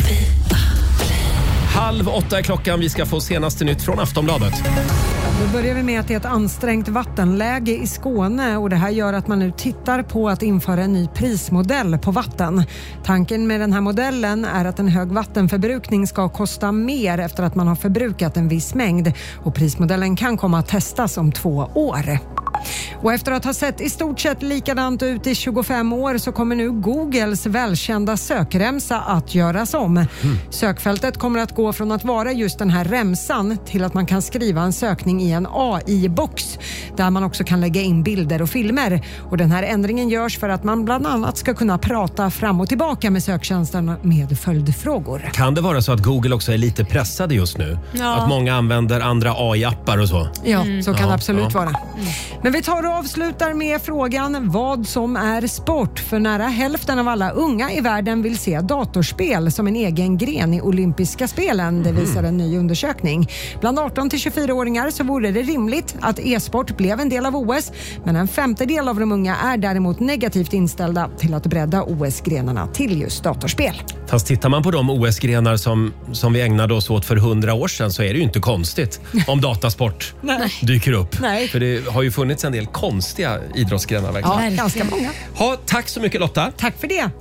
7:30 är klockan. Vi ska få senaste nytt från Aftonbladet.
Då börjar vi med att det är ett ansträngt vattenläge i Skåne och det här gör att man nu tittar på att införa en ny prismodell på vatten. Tanken med den här modellen är att en hög vattenförbrukning ska kosta mer efter att man har förbrukat en viss mängd och prismodellen kan komma att testas om 2 år. Och efter att ha sett i stort sett likadant ut i 25 år så kommer nu Googles välkända sökremsa att göras om. Sökfältet kommer att gå från att vara just den här remsan till att man kan skriva en sökning i en AI-box där man också kan lägga in bilder och filmer. Och den här ändringen görs för att man bland annat ska kunna prata fram och tillbaka med söktjänsten med följdfrågor.
Kan det vara så att Google också är lite pressade just nu?
Ja.
Att många använder andra AI-appar och så?
Ja, så kan det absolut vara. Men vi tar och avslutar med frågan vad som är sport. För nära hälften av alla unga i världen vill se datorspel som en egen gren i olympiska spelen. Det visar en ny undersökning. Bland 18-24-åringar så vore det rimligt att e-sport blev en del av OS. Men en femtedel av de unga är däremot negativt inställda till att bredda OS-grenarna till just datorspel.
Fast tittar man på de OS-grenar som vi ägnade oss åt för 100 år sedan så är det ju inte konstigt om datasport dyker upp.
Nej.
För det har ju funnits en del konstiga idrottsgrenar verkligen.
Ja, ganska många.
Tack så mycket Lotta.
Tack för det.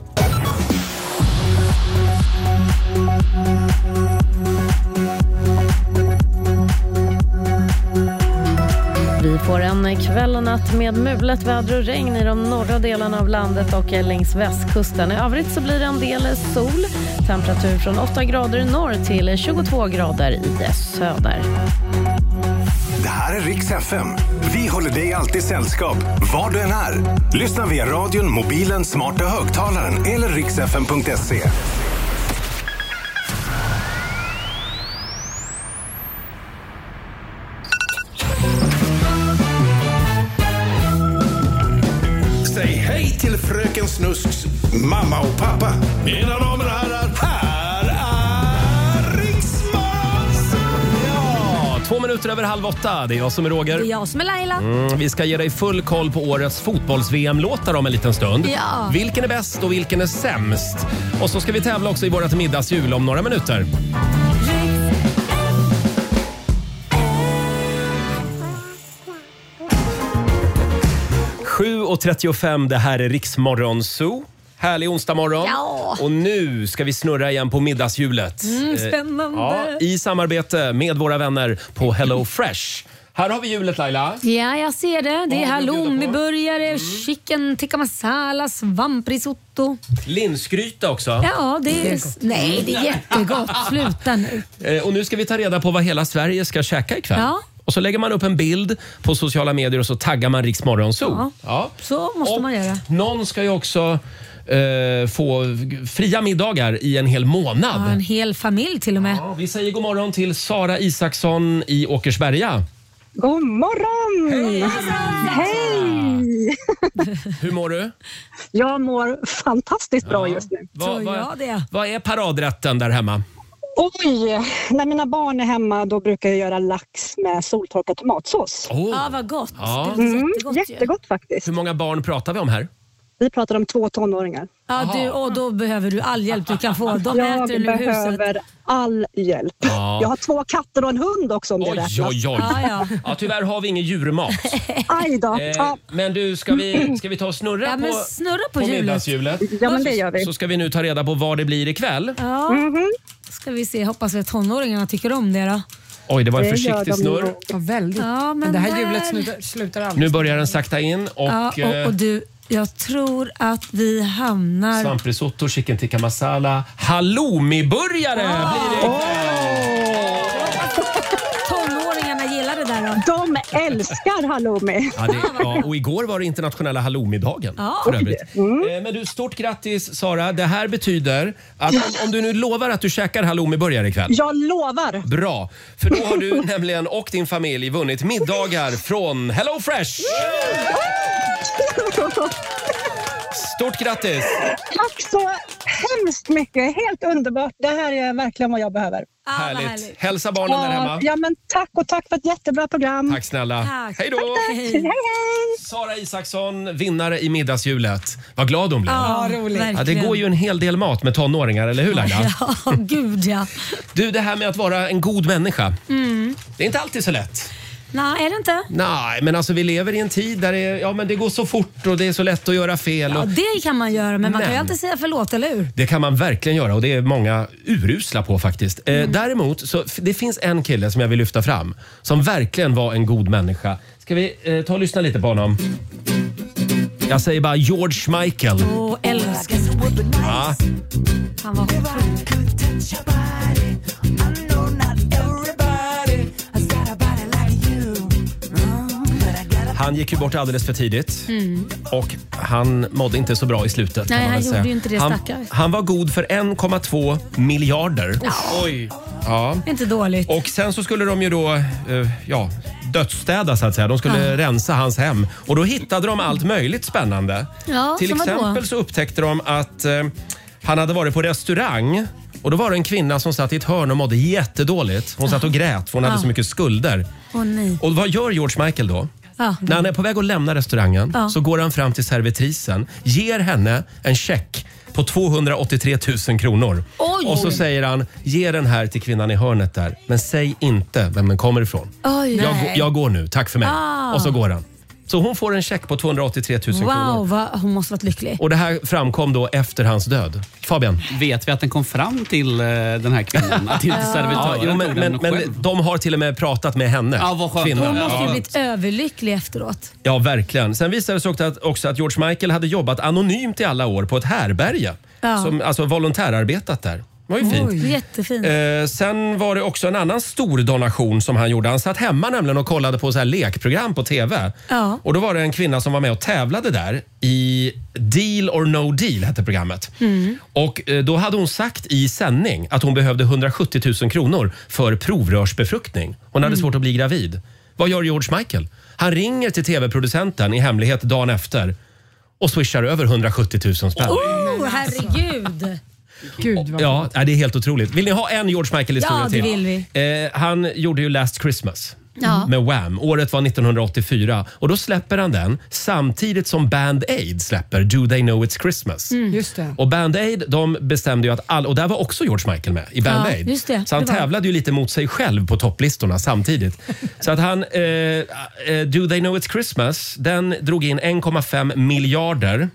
Vi får en kväll och natt med mulet väder och regn i de norra delarna av landet och längs västkusten. I övrigt så blir det en del sol. Temperatur från 8 grader i norr till 22 grader i söder.
Det här är Rix FM. Vi håller dig alltid sällskap, var du än är. Lyssna via radion, mobilen, smarta högtalaren eller riksfm.se.
Säg hej till fröken Snusks mamma och pappa. Mina damer och herrar, här är Riksmorgon.
Ja, 2 minuter över 7:30. Det är jag som är Roger.
Det är jag som är Laila.
Vi ska ge dig full koll på årets fotbolls-VM-låtar om en liten stund.
Ja.
Vilken är bäst och vilken är sämst? Och så ska vi tävla också i vårat middagshjul om några minuter. 7:35, det här är Riksmorgon Zoo. Härlig onsdag morgon.
Ja.
Och nu ska vi snurra igen på middagshjulet.
Spännande.
I samarbete med våra vänner på Hello Fresh. Här har vi hjulet Laila.
Ja, jag ser det. Det är halloumiburgare, chicken tikka masala, svamprisotto.
Linsgryta också.
Ja, det är... Nej, det är jättegott. Sluta nu.
Och nu ska vi ta reda på vad hela Sverige ska käka ikväll.
Ja.
Och så lägger man upp en bild på sociala medier och så taggar man Riksmorgon Zoo.
Ja. Så måste man göra.
Någon ska ju också få fria middagar i en hel månad.
Ja, en hel familj till och med.
Ja, vi säger god morgon till Sara Isaksson i Åkersberga.
God morgon! Hej!
Hur mår du?
Jag mår fantastiskt bra just nu.
Vad är paradrätten där hemma?
Oj, när mina barn är hemma då brukar jag göra lax med soltorkad tomatsås.
Ja, vad gott.
Ja.
Jättegott faktiskt.
Hur många barn pratar vi om här?
Vi pratar om 2 tonåringar.
Ja, och då behöver du all hjälp du kan få. De äter ur huset.
Jag behöver all hjälp.
Ja.
Jag har 2 katter och en hund också om det räknas.
Oj. Ja, tyvärr har vi ingen djurmat.
Aj då.
Men du, ska vi ta och snurra
på
middagshjulet?
Ja, men det gör vi.
Så ska vi nu ta reda på vad det blir ikväll.
Ja. Ska vi se, hoppas att tonåringarna tycker om det då.
Oj, det var en försiktig snurr.
Ja, väldigt.
Ja, men
det här hjulet slutar aldrig.
Nu börjar den sakta in
och du, jag tror att vi hamnar...
Svamprisotto, chicken tikka masala, halloumi-burgare blir det ikväll.
Tonåringarna gillar det där då.
De älskar halloumi.
Ja, och igår var det internationella halloumidagen. För övrigt. Men du, stort grattis Sara. Det här betyder att om du nu lovar att du käkar halloumi-burgare ikväll.
Jag lovar.
Bra, för då har du nämligen och din familj vunnit middagar från Hello Fresh. Stort grattis!
Tack så hemskt mycket. Helt underbart. Det här är verkligen vad jag behöver.
Härligt. Hälsa barnen där hemma.
Ja, men tack för ett jättebra program.
Tack snälla. Hej då!
Hej.
Sara Isaksson, vinnare i middagshjulet. Vad glad hon blev.
Ja, roligt.
Ja, det går ju en hel del mat med tonåringar, eller hur Laila?
Ja, gud ja.
Du, det här med att vara en god människa. Det är inte alltid så lätt.
Nej, är det inte?
Nej, men alltså vi lever i en tid där men det går så fort och det är så lätt att göra fel.
Ja, det kan man göra, men man kan ju alltid säga förlåt, eller hur?
Det kan man verkligen göra och det är många urusla på faktiskt. Däremot, så det finns en kille som jag vill lyfta fram som verkligen var en god människa. Ska vi ta och lyssna lite på honom? Jag säger bara George Michael.
Älskar.
Ja.
Han var
Han gick ju bort alldeles för tidigt och han mådde inte så bra i slutet.
Nej, han gjorde ju inte det, stackars.
Han var god för 1,2 miljarder. Oj! Ja.
Inte dåligt.
Och sen så skulle de ju då dödsstäda så att säga. De skulle rensa hans hem. Och då hittade de allt möjligt spännande.
Ja,
till exempel så upptäckte de att han hade varit på restaurang. Och då var det en kvinna som satt i ett hörn och mådde jättedåligt. Hon satt och grät för hon hade så mycket skulder.
Nej.
Och vad gör George Michael då? När han är på väg att lämna restaurangen så går han fram till servitrisen, ger henne en check på 283 000 kronor.
Oj.
Och så säger han, ge den här till kvinnan i hörnet där. Men säg inte vem den kommer ifrån. Jag går nu, tack för mig. Och så går han. Så hon får en check på 283 000 kronor.
Wow, hon måste varit lycklig.
Och det här framkom då efter hans död. Fabian?
Vet vi att den kom fram till den här kvinnan? Att inte servitören
men de har till och med pratat med henne.
Ja, vad skönt.
Hon måste ju blivit överlycklig efteråt.
Ja, verkligen. Sen visade det sig också att George Michael hade jobbat anonymt i alla år på ett härberge. Alltså volontärarbetat där. Det var ju fint.
Jättefint.
Sen var det också en annan stor donation som han gjorde. Han satt hemma nämligen och kollade på så här lekprogram på TV. Och då var det en kvinna som var med och tävlade där i Deal or No Deal hette programmet. Och då hade hon sagt i sändning att hon behövde 170 000 kronor för provrörsbefruktning. Hon hade svårt att bli gravid. Vad gör George Michael? Han ringer till TV-producenten i hemlighet dagen efter och swishar över 170 000 spänn.
Herregud!
Gud,
ja, det är helt otroligt. Vill ni ha en George Michael-historia till?
Ja, det vill vi.
Han gjorde ju Last Christmas med Wham. Året var 1984. Och då släpper han den samtidigt som Band Aid släpper Do They Know It's Christmas.
Just det.
Och Band Aid, de bestämde ju att och där var också George Michael med i Band Aid.
Just det.
Så han tävlade ju lite mot sig själv på topplistorna samtidigt. Så att han Do They Know It's Christmas, den drog in 1,5 miljarder.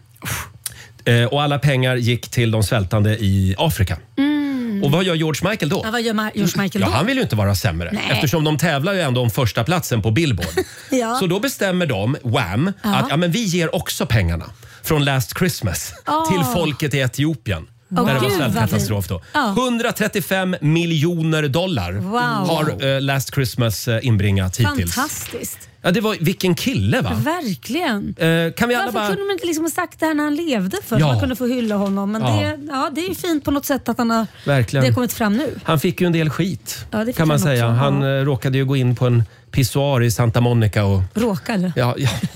Och alla pengar gick till de svältande i Afrika. Och vad gör George Michael då?
Ja, vad gör George Michael då?
Ja, han vill ju inte vara sämre.
Nej.
Eftersom de tävlar ju ändå om första platsen på Billboard. Så då bestämmer de, Wham, att men vi ger också pengarna från Last Christmas till folket i Etiopien. Där det var svältkatastrof då. 135 miljoner dollar har Last Christmas inbringat hittills.
Fantastiskt.
Ja, det var vilken kille va?
Verkligen.
Kan vi alla
Varför kunde man inte liksom ha sagt det här när han levde för? Man kunde få hylla honom. Men det är ju fint på något sätt att han har det har kommit fram nu.
Han fick ju en del skit kan man säga.
Också.
Han råkade ju gå in på en pissoar i Santa Monica och...
Råkade?
Ja,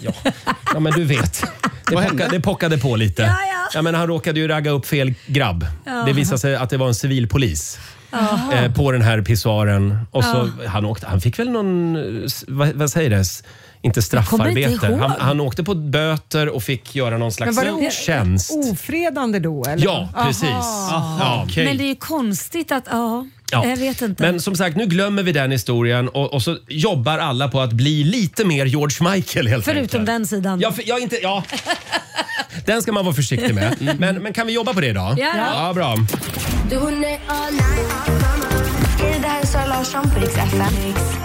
men du vet. Det pockade på lite. Ja, men han råkade ju ragga upp fel grabb. Det visade sig att det var en civilpolis på den här pissoaren. Och så han fick väl någon, vad säger det? inte straffarbete.
inte ihåg.
Han åkte på böter och fick göra någon slags tjänst.
Ofredande då? Eller?
Ja, precis. Ja.
Okay. Men det är ju konstigt att... Ja. Jag vet inte.
Men som sagt, nu glömmer vi den historien och så jobbar alla på att bli lite mer George Michael helt
Förutom
enkelt.
den sidan.
Ja. Den ska man vara försiktig med. Men kan vi jobba på det idag? Ja, bra.
Det här är Sara Larsson på Rix FM.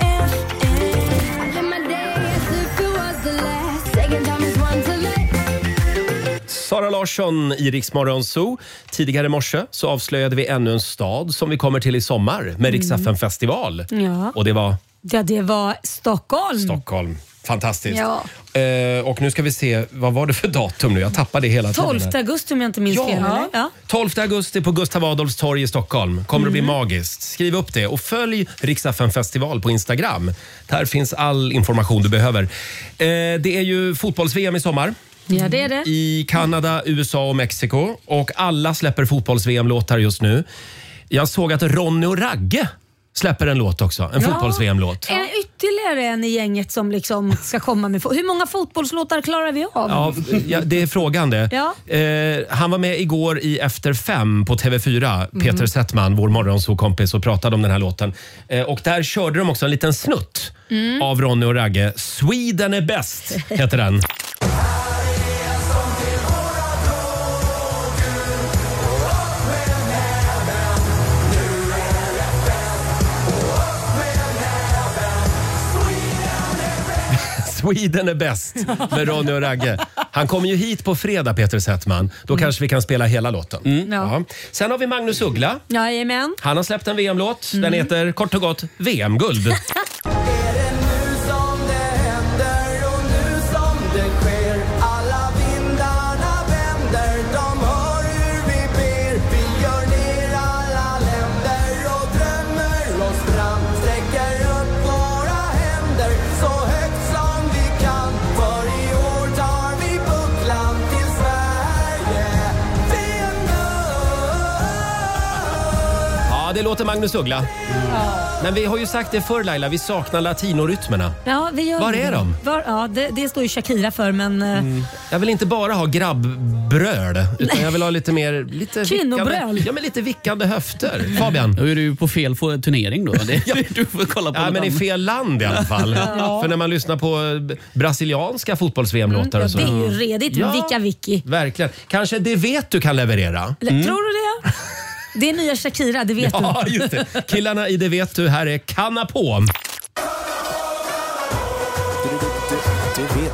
Sara Larsson i Rix Morgon Zoo. Tidigare i morse så avslöjade vi ännu en stad som vi kommer till i sommar med Rix FM festival.
Ja.
Och det var?
Ja, det var Stockholm.
Stockholm. Fantastiskt.
Ja.
Och nu ska vi se, vad var det för datum nu? Jag tappade det hela tiden.
12 augusti om jag inte minns fel. Ja.
12 augusti på Gustav Adolfs torg i Stockholm. Kommer att bli magiskt. Skriv upp det och följ Rix FM festival på Instagram. Där finns all information du behöver. Det är ju fotbolls-VM i sommar.
Ja, det är det.
I Kanada, USA och Mexiko. Och alla släpper fotbolls-VM-låtar just nu. Jag såg att Ronny och Ragge släpper en låt också. En fotbolls-VM-låt.
Ytterligare en i gänget som liksom ska komma med... Hur många fotbollslåtar klarar vi av?
Ja, det är frågan det.
Ja.
Han var med igår i Efter 5 på TV4. Peter Settman, vår morgonsåkompis, och pratade om den här låten. Och där körde de också en liten snutt av Ronny och Ragge. Sweden är bäst, heter den. Sweden är bäst med Ronny och Ragge. Han kommer ju hit på fredag, Peter Settman. Då kanske vi kan spela hela låten. Ja. Sen har vi Magnus Uggla.
Jajamän.
Han har släppt en VM-låt. Den heter kort och gott VM-guld. Det låter Magnus Uggla. Men vi har ju sagt det förr, Laila, vi saknar latinorytmerna.
Ja, vi gör
Var
det.
är de?
Det står ju Shakira för, men...
Jag vill inte bara ha grabbbröl, utan jag vill ha lite mer...
Kvinnobröl.
Ja, men lite vickande höfter. Fabian?
Då är du på fel turnering då. Du får kolla på
men i fel land i alla fall. För när man lyssnar på brasilianska fotbolls-VM-låtar och så.
Det är ju redigt. Vicka Vicky.
Verkligen. Kanske Det vet du kan leverera.
Tror du det? Det är nya Shakira, det vet du.
Ja, just det. Killarna i Det vet du, här är Kanna på.
Det vet.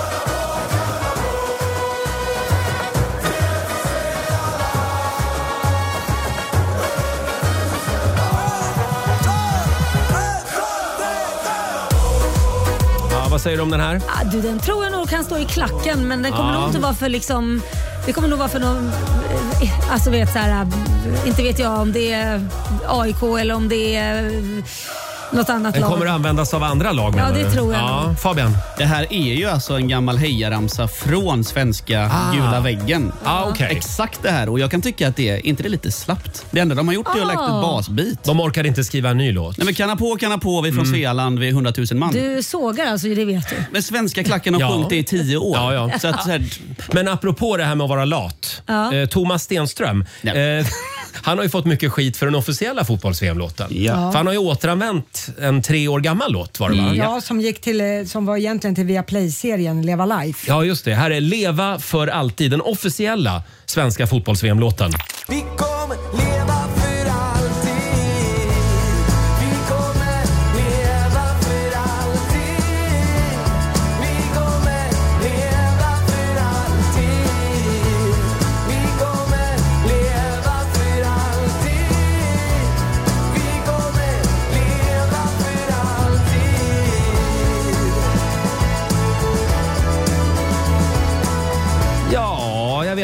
Vad säger du om den här?
Den tror jag nog kan stå i klacken, men den kommer nog inte vara för liksom... Det kommer nog vara för någon... Alltså vet så här, inte vet jag om det är AIK eller om det är något annat
den
lag.
Kommer att användas av andra lag,
Ja, det tror jag.
Ja,
Fabian?
Det här är ju alltså en gammal hejaramsa från svenska Gula väggen.
Okay.
Exakt det här. Och jag kan tycka att det är inte det lite slappt. Det enda de har gjort är att lägga ett basbit.
De orkar inte skriva en ny låt.
Nej, men kanna på, vi är från Svealand, vi är 100 000 man.
Du sågar alltså, det vet du.
Men svenska klacken har sjungit i 10 år.
Ja.
Så att, så här...
Men apropå det här med att vara lat. Thomas Stenström. Han har ju fått mycket skit för den officiella fotbolls-VM-låten. För han har ju återanvänt en 3 år gammal låt, var det va?
Ja, som var egentligen till Viaplay-serien Leva Life.
Ja, just det. Här är Leva för alltid, den officiella svenska fotbolls-VM-låten.
Vi kommer leva för alltid. Vi kommer leva för alltid. Vi kommer leva för alltid. Vi kommer leva för alltid. Vi kommer leva för alltid.
Ja, jag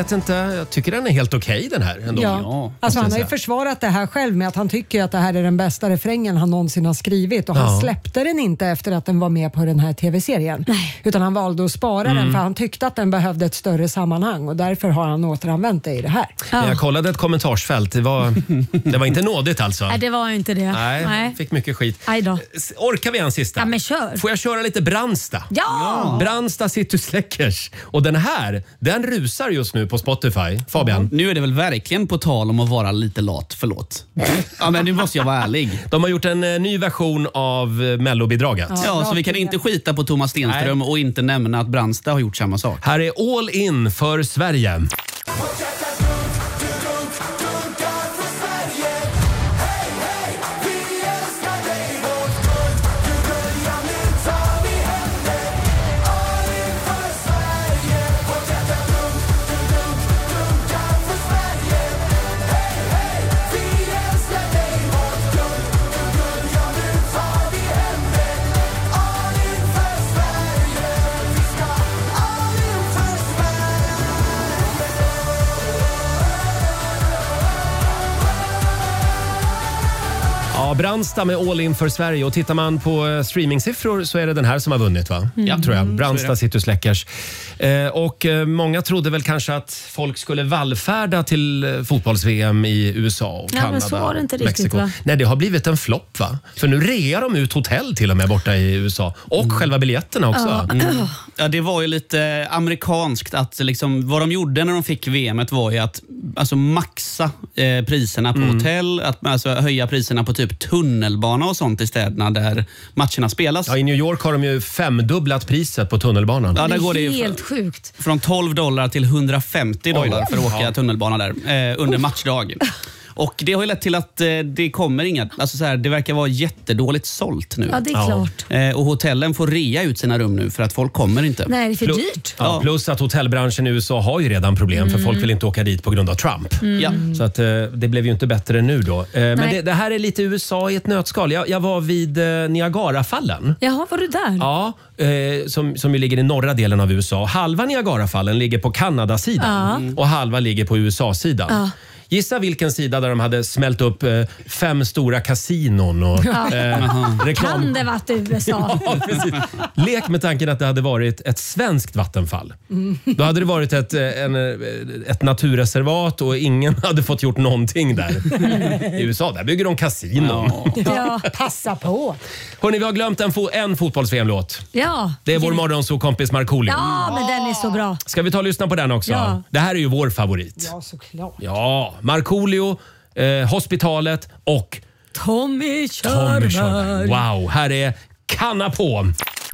vet inte. Jag tycker den är helt okej den här ändå.
Ja. Alltså han har ju försvarat det här själv med att han tycker att det här är den bästa refrängen han någonsin har skrivit och han släppte den inte efter att den var med på den här tv-serien. Utan han valde att spara den för han tyckte att den behövde ett större sammanhang och därför har han återanvänt det i det här.
Jag kollade ett kommentarsfält. Det var inte nådigt alltså.
Nej, det var ju inte det.
Nej, fick mycket skit. Orkar vi en sista?
Ja, men kör.
Får jag köra lite Brandsta?
Ja!
Brandsta City Släckers. Och den rusar just nu på Spotify. Fabian?
Nu är det väl verkligen på tal om att vara lite lat, förlåt. Ja, men nu måste jag vara ärlig.
De har gjort en ny version av Mellobidraget.
Ja, så vi kan inte skita på Thomas Stenström och inte nämna att Brandsta har gjort samma sak.
Här är All In för Sverige. Brandsta med All In för Sverige. Och tittar man på streamingsiffror så är det den här som har vunnit, va? Tror jag. Brandsta City Släckers. Och många trodde väl kanske att folk skulle vallfärda till fotbolls-VM i USA och Kanada.
Men så var det inte riktigt,
Mexiko.
va?
Nej, det har blivit en flopp, va? För nu rear de ut hotell till och med borta i USA. Och själva biljetterna också.
Ja, det var ju lite amerikanskt att liksom, vad de gjorde när de fick VMet var ju att alltså maxa priserna på hotell, att alltså höja priserna på typ tunnelbana och sånt i städerna där matcherna spelas.
Ja, i New York har de ju 5-dubblat priset på tunnelbanan.
Ja, där går det
helt sjukt.
Från $12 till $150 för att åka tunnelbana där under matchdag. Och det har ju lett till att det kommer inga, alltså så här, det verkar vara jättedåligt sålt nu.
Ja, det är klart.
Och hotellen får rea ut sina rum nu för att folk kommer inte.
Nej, det är för dyrt.
Ja, plus att hotellbranschen i USA har ju redan problem för folk vill inte åka dit på grund av Trump. Så att det blev ju inte bättre nu då. Men det här är lite USA i ett nötskal. Jag var vid Niagarafallen.
Jaha, var du där?
Ja, som ju ligger i norra delen av USA. Halva Niagarafallen ligger på Kanadasidan och halva ligger på USA-sidan. Gissa vilken sida där de hade smält upp 5 stora kasinon och reklam.
Kan det varit USA?
Ja, precis. Lek med tanken att det hade varit ett svenskt vattenfall. Då hade det varit ett naturreservat och ingen hade fått gjort någonting där. I USA, där bygger de kasinon.
Ja, passa på.
Hörrni, vi har glömt en fotbolls-VM-låt.
Ja.
Det är vår morgonsåkompis Markoolio.
Ja, men den är så bra.
Ska vi ta och lyssna på den också?
Ja.
Det här är ju vår favorit.
Ja, såklart.
Ja, Markoolio, Hospitalet och
Tommy Körberg.
Wow, här är Kanna på.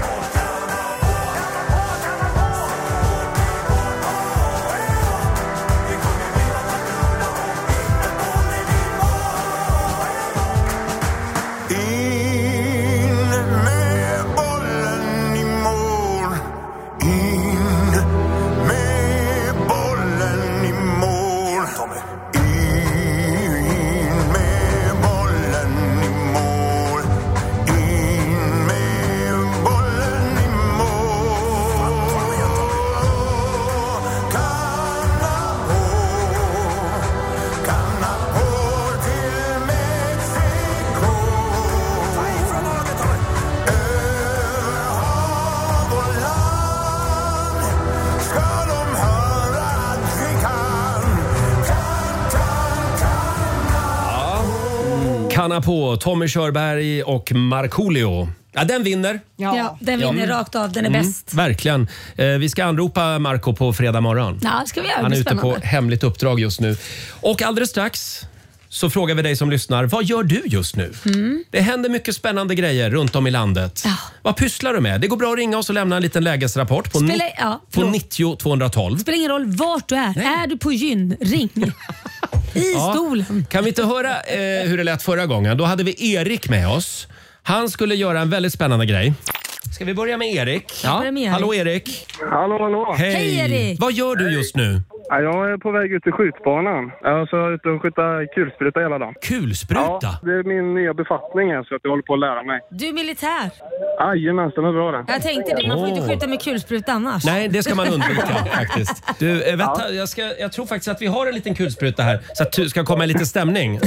Kanna på, Tommy Körberg och Markoolio. Ja, den vinner.
Ja, den vinner rakt av. Den är bäst.
Verkligen. Vi ska anropa Marco på fredag morgon.
Ja, det ska vi göra.
Han är
ute
på hemligt uppdrag just nu. Och alldeles strax så frågar vi dig som lyssnar, vad gör du just nu? Det händer mycket spännande grejer runt om i landet. Ja. Vad pysslar du med? Det går bra att ringa oss och lämna en liten lägesrapport på 90 212.
Det spelar ingen roll vart du är. Nej. Är du på gyn, ring. I stolen.
Kan vi inte höra hur det lät förra gången? Då hade vi Erik med oss. Han skulle göra en väldigt spännande grej. Ska vi börja med Erik?
Ja. Med
Hallå Erik.
Hallå.
Hej.
Hej Erik.
Vad gör du just nu?
Ja, jag är på väg ut till skjutbanan. Jag ska ut och skjuta kulspruta hela dagen.
Kulspruta?
Ja, det är min nya befattning här, så att jag håller på att lära mig.
Du är militär?
Jajamän, det är bra det.
Jag tänkte det, man får inte skjuta med kulspruta annars.
Nej, det ska man undvika faktiskt. Du, vänta, jag tror faktiskt att vi har en liten kulspruta här, så att du ska komma i lite stämning.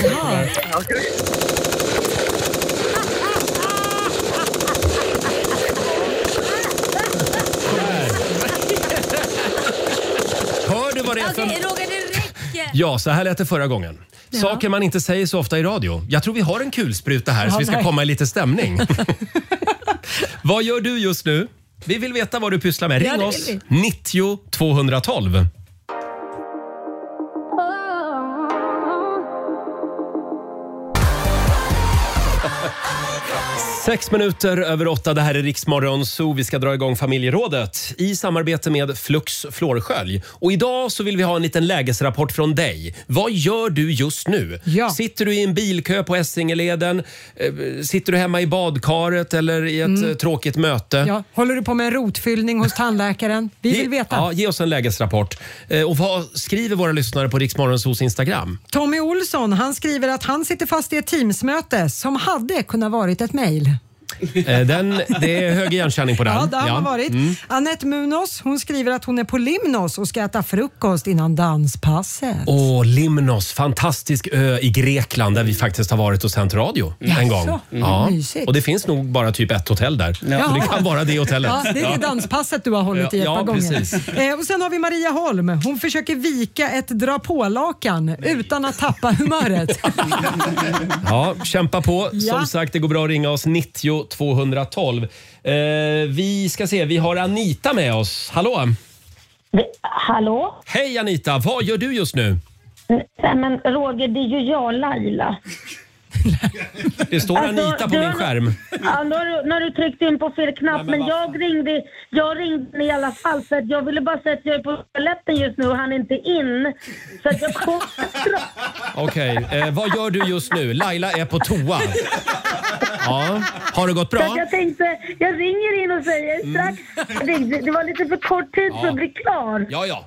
Hör du vad det är för...
Okej, Roger, det räcker.
Ja, så här lät det förra gången.
Ja.
Saker man inte säger så ofta i radio. Jag tror vi har en kulspruta här, så vi ska komma i lite stämning. Vad gör du just nu? Vi vill veta vad du pysslar med. Ring oss, 90 212. 6 minuter över 8, det här är Riksmorgon Zoo. Vi ska dra igång familjerådet i samarbete med Flux Flårskölj. Och idag så vill vi ha en liten lägesrapport från dig. Vad gör du just nu?
Ja.
Sitter du i en bilkö på Essingeleden? Sitter du hemma i badkaret eller i ett tråkigt möte?
Ja. Håller du på med en rotfyllning hos tandläkaren? Vi vill veta.
Ja, ge oss en lägesrapport. Och vad skriver våra lyssnare på Riksmorgon Zoos Instagram?
Tommy Olsson, han skriver att han sitter fast i ett Teamsmöte som hade kunnat varit ett mejl.
Det är hög igenkänning på den.
Ja, det har varit. Anette Munos, hon skriver att hon är på Limnos och ska äta frukost innan danspasset.
Limnos, fantastisk ö i Grekland där vi faktiskt har varit och sänt radio en gång. Ja. Och det finns nog bara typ ett hotell där.
Ja.
Så det kan vara det hotellet.
Ja, det är det danspasset du har hållit i ett par gånger.
Precis.
Och sen har vi Maria Holm. Hon försöker vika ett dra på-lakan utan att tappa humöret.
Ja, kämpa på.
Ja.
Som sagt, det går bra att ringa oss 90 212. Vi ska se, vi har Anita med oss. Hallå?
Hallå?
Hej Anita, vad gör du just nu?
Nej, men Roger, det är ju jag, Laila.
Det står Anita på min skärm.
Ja, nu har du tryckt in på fel knapp, men jag ringde i alla fall för att jag ville bara säga att jag är på toaletten just nu och han är inte in. Så att jag kommer.
Okej, vad gör du just nu? Laila är på toa. Ja, har det gått bra?
Så jag tänkte, jag ringer in och säger strax. Det var lite för kort tid för att bli klar.
Ja,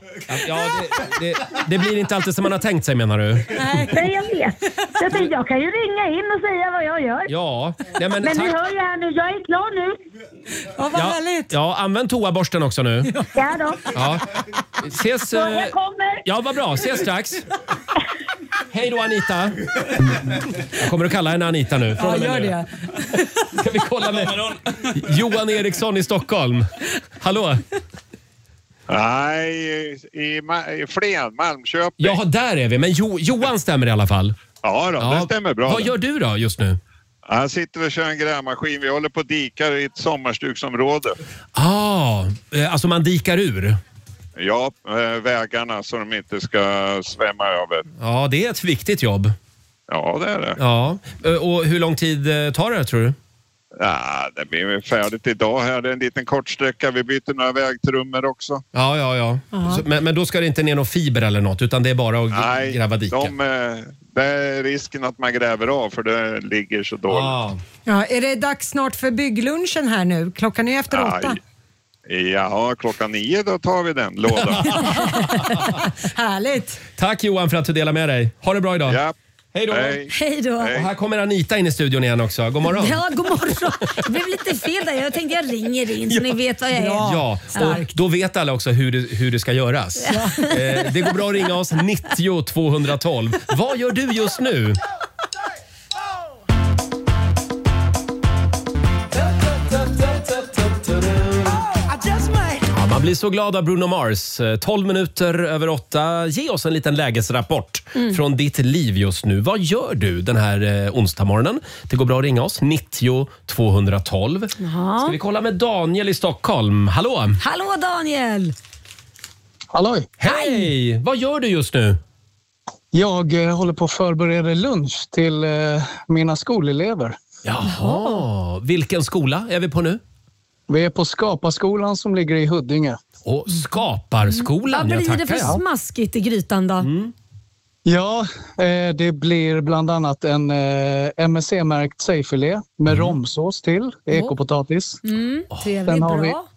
det blir inte alltid som man har tänkt sig, menar du?
Nej, jag vet. Jag tänkte, jag kan ju ringa in och säga vad jag gör.
Ja,
men
tack.
ni hör ju här nu, jag är klar nu.
Ja, vad härligt.
Ja, använd toaborsten också nu.
Ja då.
Ja. Ses.
Så jag kommer.
Ja, vad bra. Ses strax. Hej då Anita. Jag kommer att kalla henne Anita nu.
Ja, gör det.
Ska vi kolla med Johan Eriksson i Stockholm. Hallå?
Nej, i Flen, Malmköping.
Ja, där är vi. Men Johan stämmer i alla fall.
Ja, det stämmer bra.
Vad gör du då just nu?
Jag sitter och kör en grävmaskin. Vi håller på att dika i ett sommarstugsområde.
Alltså man dikar ur?
Ja, vägarna så de inte ska svämma över.
Ja, det är ett viktigt jobb.
Ja, det är det.
Ja. Och hur lång tid tar det, tror du?
Ja, det blir färdigt idag här. Det är en liten kortsträcka. Vi byter några vägtrummor också.
Ja. Men då ska det inte ner någon fiber eller något, utan det är bara att gräva dike.
Det är risken att man gräver av för det ligger så dåligt.
Ja, är det dags snart för bygglunchen här nu? Klockan är efter 8.
Ja, klockan 9 då tar vi den lådan.
Härligt.
Tack Johan för att du delar med dig. Ha det bra idag.
Ja.
Hej då.
Hej då.
Och här kommer Anita in i studion igen också. God morgon.
Ja, god morgon. Det blev lite fel där. Jag tänkte jag ringer in så ni vet vad jag är.
Ja, och då vet alla också hur det ska göras. Det går bra att ringa oss 90 212. Vad gör du just nu? Man blir så glad av Bruno Mars. 12 minuter över 8. Ge oss en liten lägesrapport från ditt liv just nu. Vad gör du den här onsdagsmorgonen? Det går bra att ringa oss. 90 212. Ska vi kolla med Daniel i Stockholm. Hallå!
Hallå Daniel!
Halloj!
Hej! Vad gör du just nu?
Jag håller på att förbereda lunch till mina skolelever.
Jaha, vilken skola är vi på nu?
Vi är på Skaparskolan som ligger i Huddinge.
Och Skaparskolan,
vad blir det för smaskigt i grytan då?
Ja, det blir bland annat en MSC-märkt sejfilé med romsås till, ekopotatis.
Trevligt,
har vi,
bra.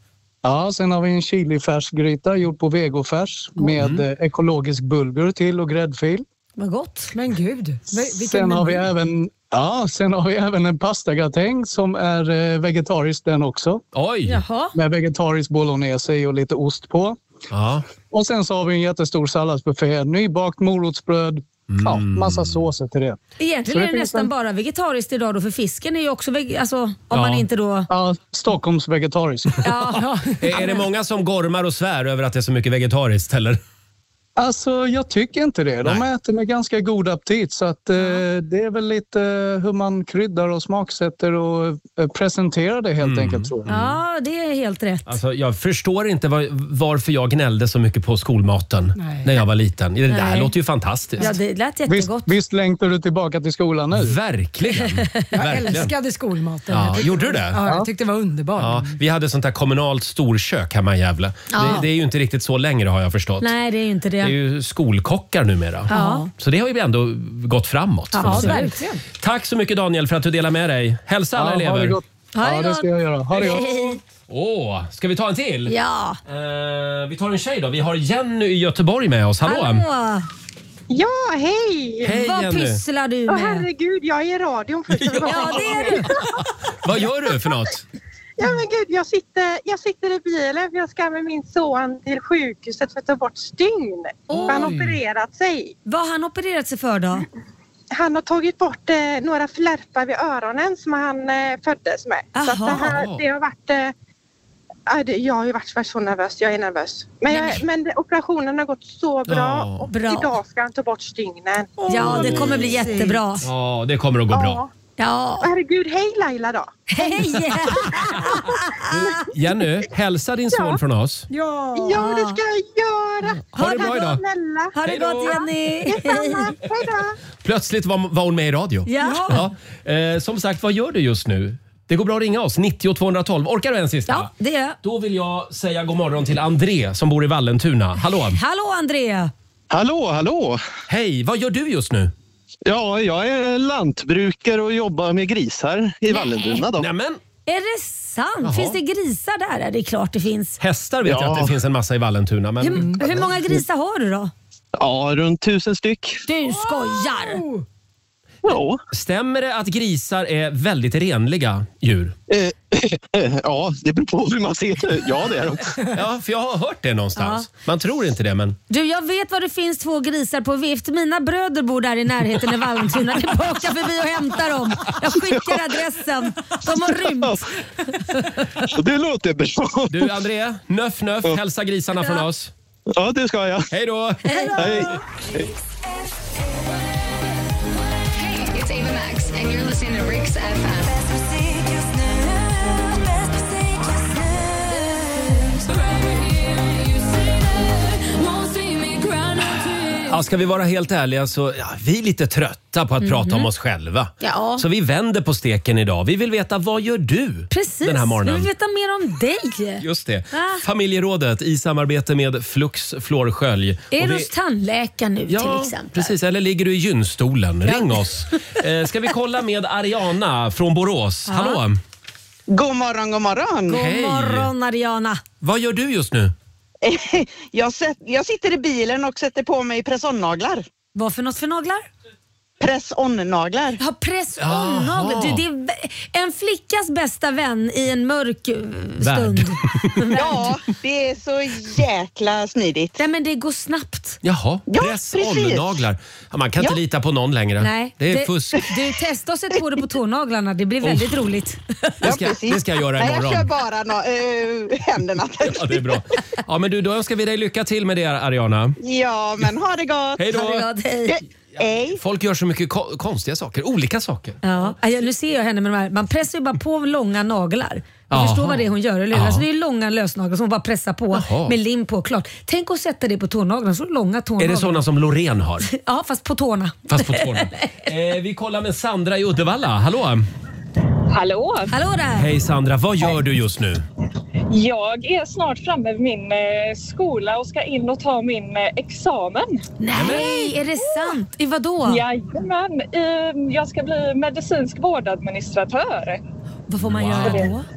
Ja, sen har vi en chilifärsgryta gjord på vegofärs med ekologisk bulgur till och gräddfil.
Vad gott. Men gud.
Sen har vi även en pastagratäng som är vegetarisk den också.
Oj!
Jaha.
Med vegetarisk bolognese i och lite ost på.
Ja.
Och sen så har vi en jättestor salladsbuffé, nybakt morotsbröd, massa såser till det.
Egentligen är det nästan bara vegetariskt idag då, för fisken är ju också om man inte då...
Ja, Stockholms vegetarisk.
Ja.
Är det många som gormar och svär över att det är så mycket vegetariskt, eller?
Alltså, jag tycker inte det. De äter med ganska god aptit, så att det är väl lite hur man kryddar och smaksätter och presenterar det helt enkelt, tror jag.
Ja, det är helt rätt.
Alltså, jag förstår inte varför jag gnällde så mycket på skolmaten när jag var liten. Det där låter ju fantastiskt.
Ja, det lät jättegott.
Visst längtar du tillbaka till skolan nu?
Verkligen.
Jag älskade skolmaten.
Ja, gjorde du det?
Ja, jag tyckte det var underbart.
Ja, vi hade sånt här kommunalt storkök hemma i Gävle. Det är ju inte riktigt så längre, har jag förstått.
Nej, det är ju inte det.
Det är ju skolkockar numera.
Ja.
Så det har ju ändå gått framåt.
Ja, verkligen.
Tack så mycket, Daniel, för att du delar med dig. Hälsa alla elever.
Ha det gott. Ja, det ska jag göra. Ha det gott.
Ska vi ta en till?
Ja.
Vi tar en tjej då. Vi har Jenny i Göteborg med oss. Hallå!
Ja, hej!
Hej,
Vad
Jenny.
pysslar du med?
Herregud, jag är i radion först.
Ja, det är du.
Vad gör du för något?
Ja, men gud, jag sitter i bilen för jag ska med min son till sjukhuset för att ta bort stygn. Han har opererat sig.
Vad har han opererat sig för då?
Han har tagit bort några flärpar vid öronen som han föddes med. Så att det har varit... jag har ju varit så nervös. Jag är nervös. Men operationen har gått så bra. Och idag ska han ta bort stygnen.
Ja, det kommer bli jättebra.
Ja, det kommer att gå bra.
Ja.
Herregud, hej Laila då.
Hej!
Jenny, hälsa din son från oss.
Ja, det ska jag göra.
Ha det bra idag.
Ha det gott, Jenny.
Hej då.
Plötsligt var hon med i radio.
Ja.
Som sagt, vad gör du just nu? Det går bra att ringa oss, 90 212. Orkar du en sista?
Ja, det gör jag.
Då vill jag säga god morgon till André som bor i Vallentuna. Hallå!
Hallå, André!
Hallå!
Hej, vad gör du just nu?
Ja, jag är lantbrukare och jobbar med grisar i Vallentuna då.
Nämen!
Är det sant?
Jaha.
Finns det grisar där? Det är klart det finns.
Hästar vet jag att det finns en massa i Vallentuna. Men...
Hur många grisar har du då?
Ja, runt 1000 styck.
Du skojar!
Ja.
Stämmer det att grisar är väldigt renliga djur?
Ja, det beror på hur man ser det. Ja, det är de.
Ja, för jag har hört det någonstans. Man tror inte det, men...
Du, jag vet var det finns 2 grisar på vift. Mina bröder bor där i närheten i Vallentuna. Det åker förbi och hämtar dem. Jag skickar adressen. De har rymt.
Det låter bra.
Du, André, nöff, hälsa grisarna från oss.
Ja, det ska jag.
Hej då!
Hej.
It's Ava Max, and you're listening to Rix FM.
Ja, ska vi vara helt ärliga så vi är lite trötta på att prata om oss själva.
Ja.
Så vi vänder på steken idag. Vi vill veta, vad gör du den här morgonen?
Vi vill veta mer om dig.
Just det. Familjerådet i samarbete med Flux Flårskölj.
Är du hos tandläkaren nu till exempel?
Precis. Eller ligger du i gynstolen? Ring oss. Ska vi kolla med Ariana från Borås. Hallå!
God morgon, god morgon.
God morgon, Ariana.
Vad gör du just nu?
Jag sitter i bilen och sätter på mig press-on-naglar.
Vad för något för naglar?
Press-on-naglar.
Ja, press-on-naglar. Du, det är en flickas bästa vän i en mörk stund.
Ja, det är så jäkla smidigt.
Nej, men det går snabbt.
Jaha, press-on-naglar. Ja, man kan inte lita på någon längre.
Nej,
det är fusk.
Du testar och sätt på det på tånaglarna. Det blir väldigt roligt.
Det ska jag göra imorgon.
Nej, jag kör bara händerna.
Ja, det är bra. Ja, men då önskar vi dig lycka till med det, Ariana.
Ja, men ha det gott.
Hej då.
Ha det gott, hej.
Hej.
Folk gör så mycket konstiga saker, olika saker.
Ja, nu ser jag henne med de här. Man pressar ju bara på långa naglar. Jag
Aha.
förstår vad det är hon gör, eller hur? Alltså det är långa lösnaglar som hon bara pressar på med lim på. Klart. Tänk att sätta det på tånaglarna, så långa tånaglar.
Är det sådana som Loreen har?
Ja, fast på tårna.
Vi kollar med Sandra i Uddevalla. Hallå!
Hallå!
Hallå där!
Hej Sandra, vad gör du just nu?
Jag är snart framme vid min skola och ska in och ta min examen.
Nej, är det sant? I vad då?
Jajamän, jag ska bli medicinsk vårdadministratör.
Vad får man göra då?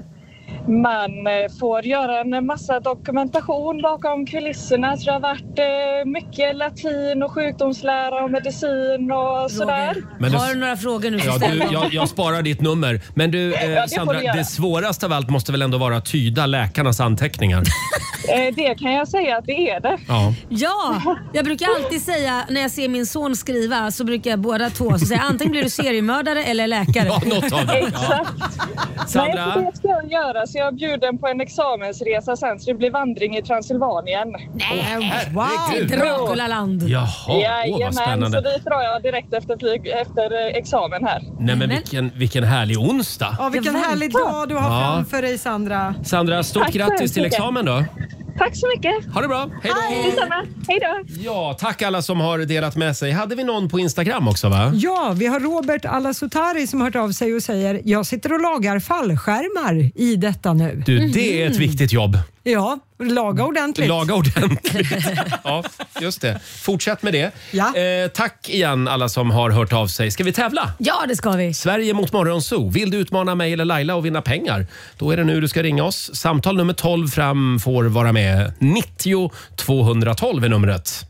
man får göra en massa dokumentation bakom kulisserna. Så det har varit mycket latin och sjukdomslära och medicin och sådär.
Men
har du några frågor nu?
Jag sparar ditt nummer. Men du, Sandra, det svåraste av allt måste väl ändå vara att tyda läkarnas anteckningar?
Det kan jag säga att det är det.
Ja, jag brukar alltid säga när jag ser min son skriva så brukar jag båda två så säga antingen blir du seriemördare eller läkare.
Ja, något av det.
Exakt.
Sandra?
Nej, det ska jag göra. Så jag bjuder på en examensresa sen så det blir vandring i Transylvanien.
Nej, wow! Draculaland.
Jaha, vad spännande.
Så dit drar jag direkt efter examen här.
Nej, men vilken härlig onsdag.
Ja, vilken härlig dag du har framför dig, Sandra.
Sandra, stort grattis till examen då.
Tack så mycket.
Ha det bra. Hej då.
Detsamma. Hej då.
Ja, tack alla som har delat med sig. Hade vi någon på Instagram också, va?
Ja, vi har Robert Alasotari som har hört av sig och säger jag sitter och lagar fallskärmar i detta nu.
Du, det är ett viktigt jobb.
Ja, laga ordentligt.
Laga ordentligt. Ja, just det. Fortsätt med det.
Ja.
Tack igen alla som har hört av sig. Ska vi tävla?
Ja, det ska vi.
Sverige mot Morgonzoo. Vill du utmana mig eller Laila och vinna pengar? Då är det nu du ska ringa oss. Samtal nummer 12 fram får vara med. 90 212 är numret.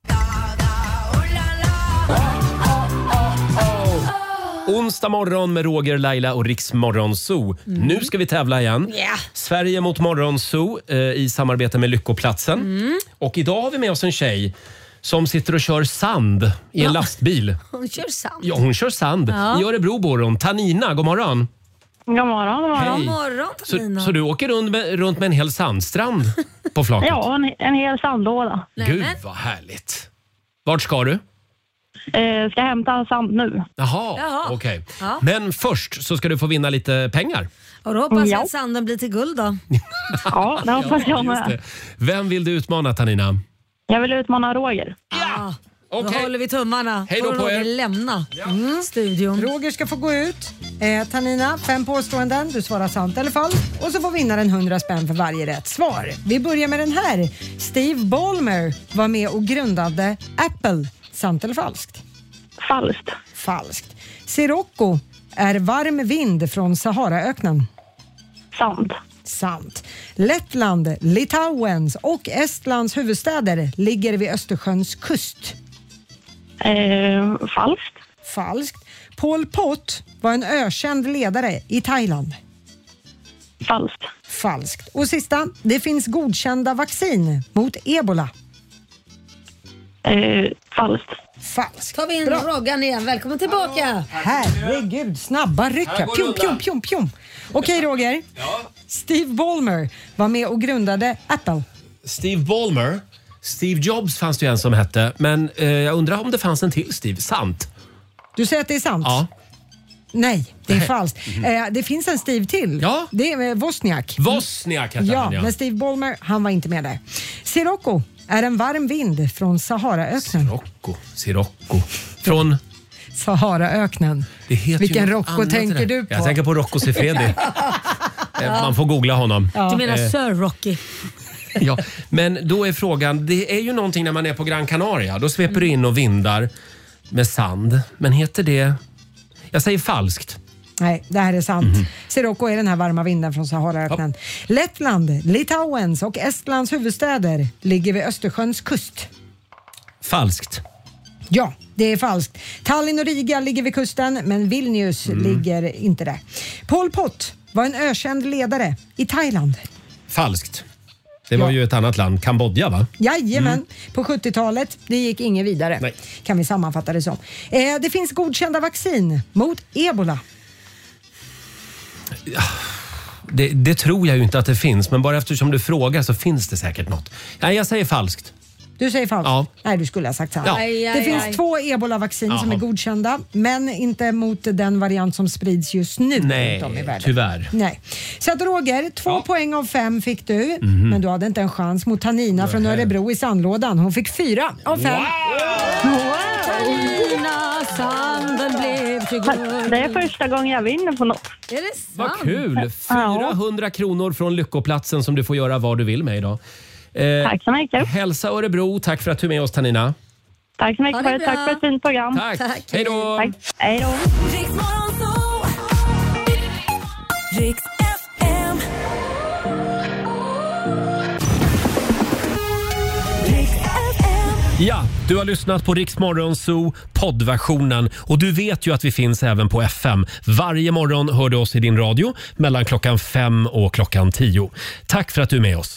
Onsdag morgon med Roger, Laila och Riks Morgonzoo. Nu ska vi tävla igen. Sverige mot Morgonzoo i samarbete med Lyckoplatsen. Och idag har vi med oss en tjej som sitter och kör sand i en lastbil.
Hon kör sand.
Ja, hon kör sand. I Örebro bor hon. Tanina, god morgon.
God morgon.
Hej.
God morgon, Tanina.
Så du åker runt med en hel sandstrand på flaket?
Ja, en hel sandlåda.
Gud vad härligt. Vart ska du?
Ska hämta sand nu.
Jaha. Okej. Men först så ska du få vinna lite pengar.
Och då hoppas jag att sanden blir till guld då.
Ja, det hoppas jag
Just
med.
det. Vem vill du utmana, Tanina?
Jag vill utmana Roger.
Ja. Då håller vi tummarna.
Hej då
Får
på er.
Roger lämna studion.
Roger ska få gå ut. Tanina, 5 påståenden. Du svarar sant eller falskt. Och så får vinnaren 100 spänn för varje rätt svar. Vi börjar med den här. Steve Ballmer var med och grundade Apple. Sant eller falskt?
Falskt.
Falskt. Sirocco är varm vind från Saharaöknen.
Sant.
Sant. Lettland, Litauens och Estlands huvudstäder ligger vid Östersjöns kust.
Falskt.
Falskt. Pol Pot var en ökänd ledare i Thailand.
Falskt.
Falskt. Och sista, det finns godkända vaccin mot ebola.
Falskt.
Falskt.
Tar vi in Roggan igen. Välkommen tillbaka.
Herregud, snabba rycka. Pjum. Okej, Roger. Steve Ballmer var med och grundade Apple.
Steve Ballmer. Steve Jobs fanns det ju en som hette. Men jag undrar om det fanns en till Steve. Sant.
Du säger att det är sant?
Ja.
Nej, det är falskt. Det finns en Steve till.
Ja.
Det är Wozniak.
Wozniak heter han, ja.
Men Steve Ballmer, han var inte med där. Sirocco är en varm vind från Saharaöknen.
Sirocco. Från?
Saharaöknen. Vilken Rocco tänker du på?
Jag tänker på Rocco Siffredi. Man får googla honom.
Du menar Sir Rocky?
Ja, men då är frågan, det är ju någonting när man är på Gran Canaria. Då sveper du in och vindar med sand. Men heter det... Jag säger falskt.
Nej, det här är sant. Sirocco är den här varma vinden från Saharaöknen. Lettland, Litauens och Estlands huvudstäder ligger vid Östersjöns kust.
Falskt.
Ja, det är falskt. Tallinn och Riga ligger vid kusten, men Vilnius ligger inte där. Pol Pot var en ökänd ledare i Thailand.
Falskt. Det var ju ett annat land, Kambodja, va?
Jajamän, på 70-talet. Det gick inget vidare.
Nej.
Kan vi sammanfatta det som. Det finns godkända vaccin mot ebola.
Det tror jag ju inte att det finns, men bara eftersom du frågar så finns det säkert något. Nej, jag säger falskt.
Du säger falskt?
Ja.
Nej, du skulle ha sagt sant.
Ja.
Det finns 2 ebola-vaccin som är godkända, men inte mot den variant som sprids just nu runt om i världen.
Tyvärr.
Nej. Så att Roger, 2 poäng av 5 fick du, men du hade inte en chans mot Tanina från Örebro i sandlådan. Hon fick 4 av 5.
Tanina, sanden blev till guld.
Det är första gången jag vinner på något.
Är det sant?
Vad kul! 400 kronor från Lyckoplatsen som du får göra vad du vill med idag.
Tack så mycket.
Hälsa Örebro. Tack för att du är med oss, Tanina.
Tack så mycket för det. Tack för ett fint program.
Tack. Hej då.
Tack. Hej då.
Riks FM.
Ja, du har lyssnat på Rix Morgon Zoo poddversionen och du vet ju att vi finns även på FM. Varje morgon hör du oss i din radio mellan klockan 5 och klockan 10. Tack för att du är med oss.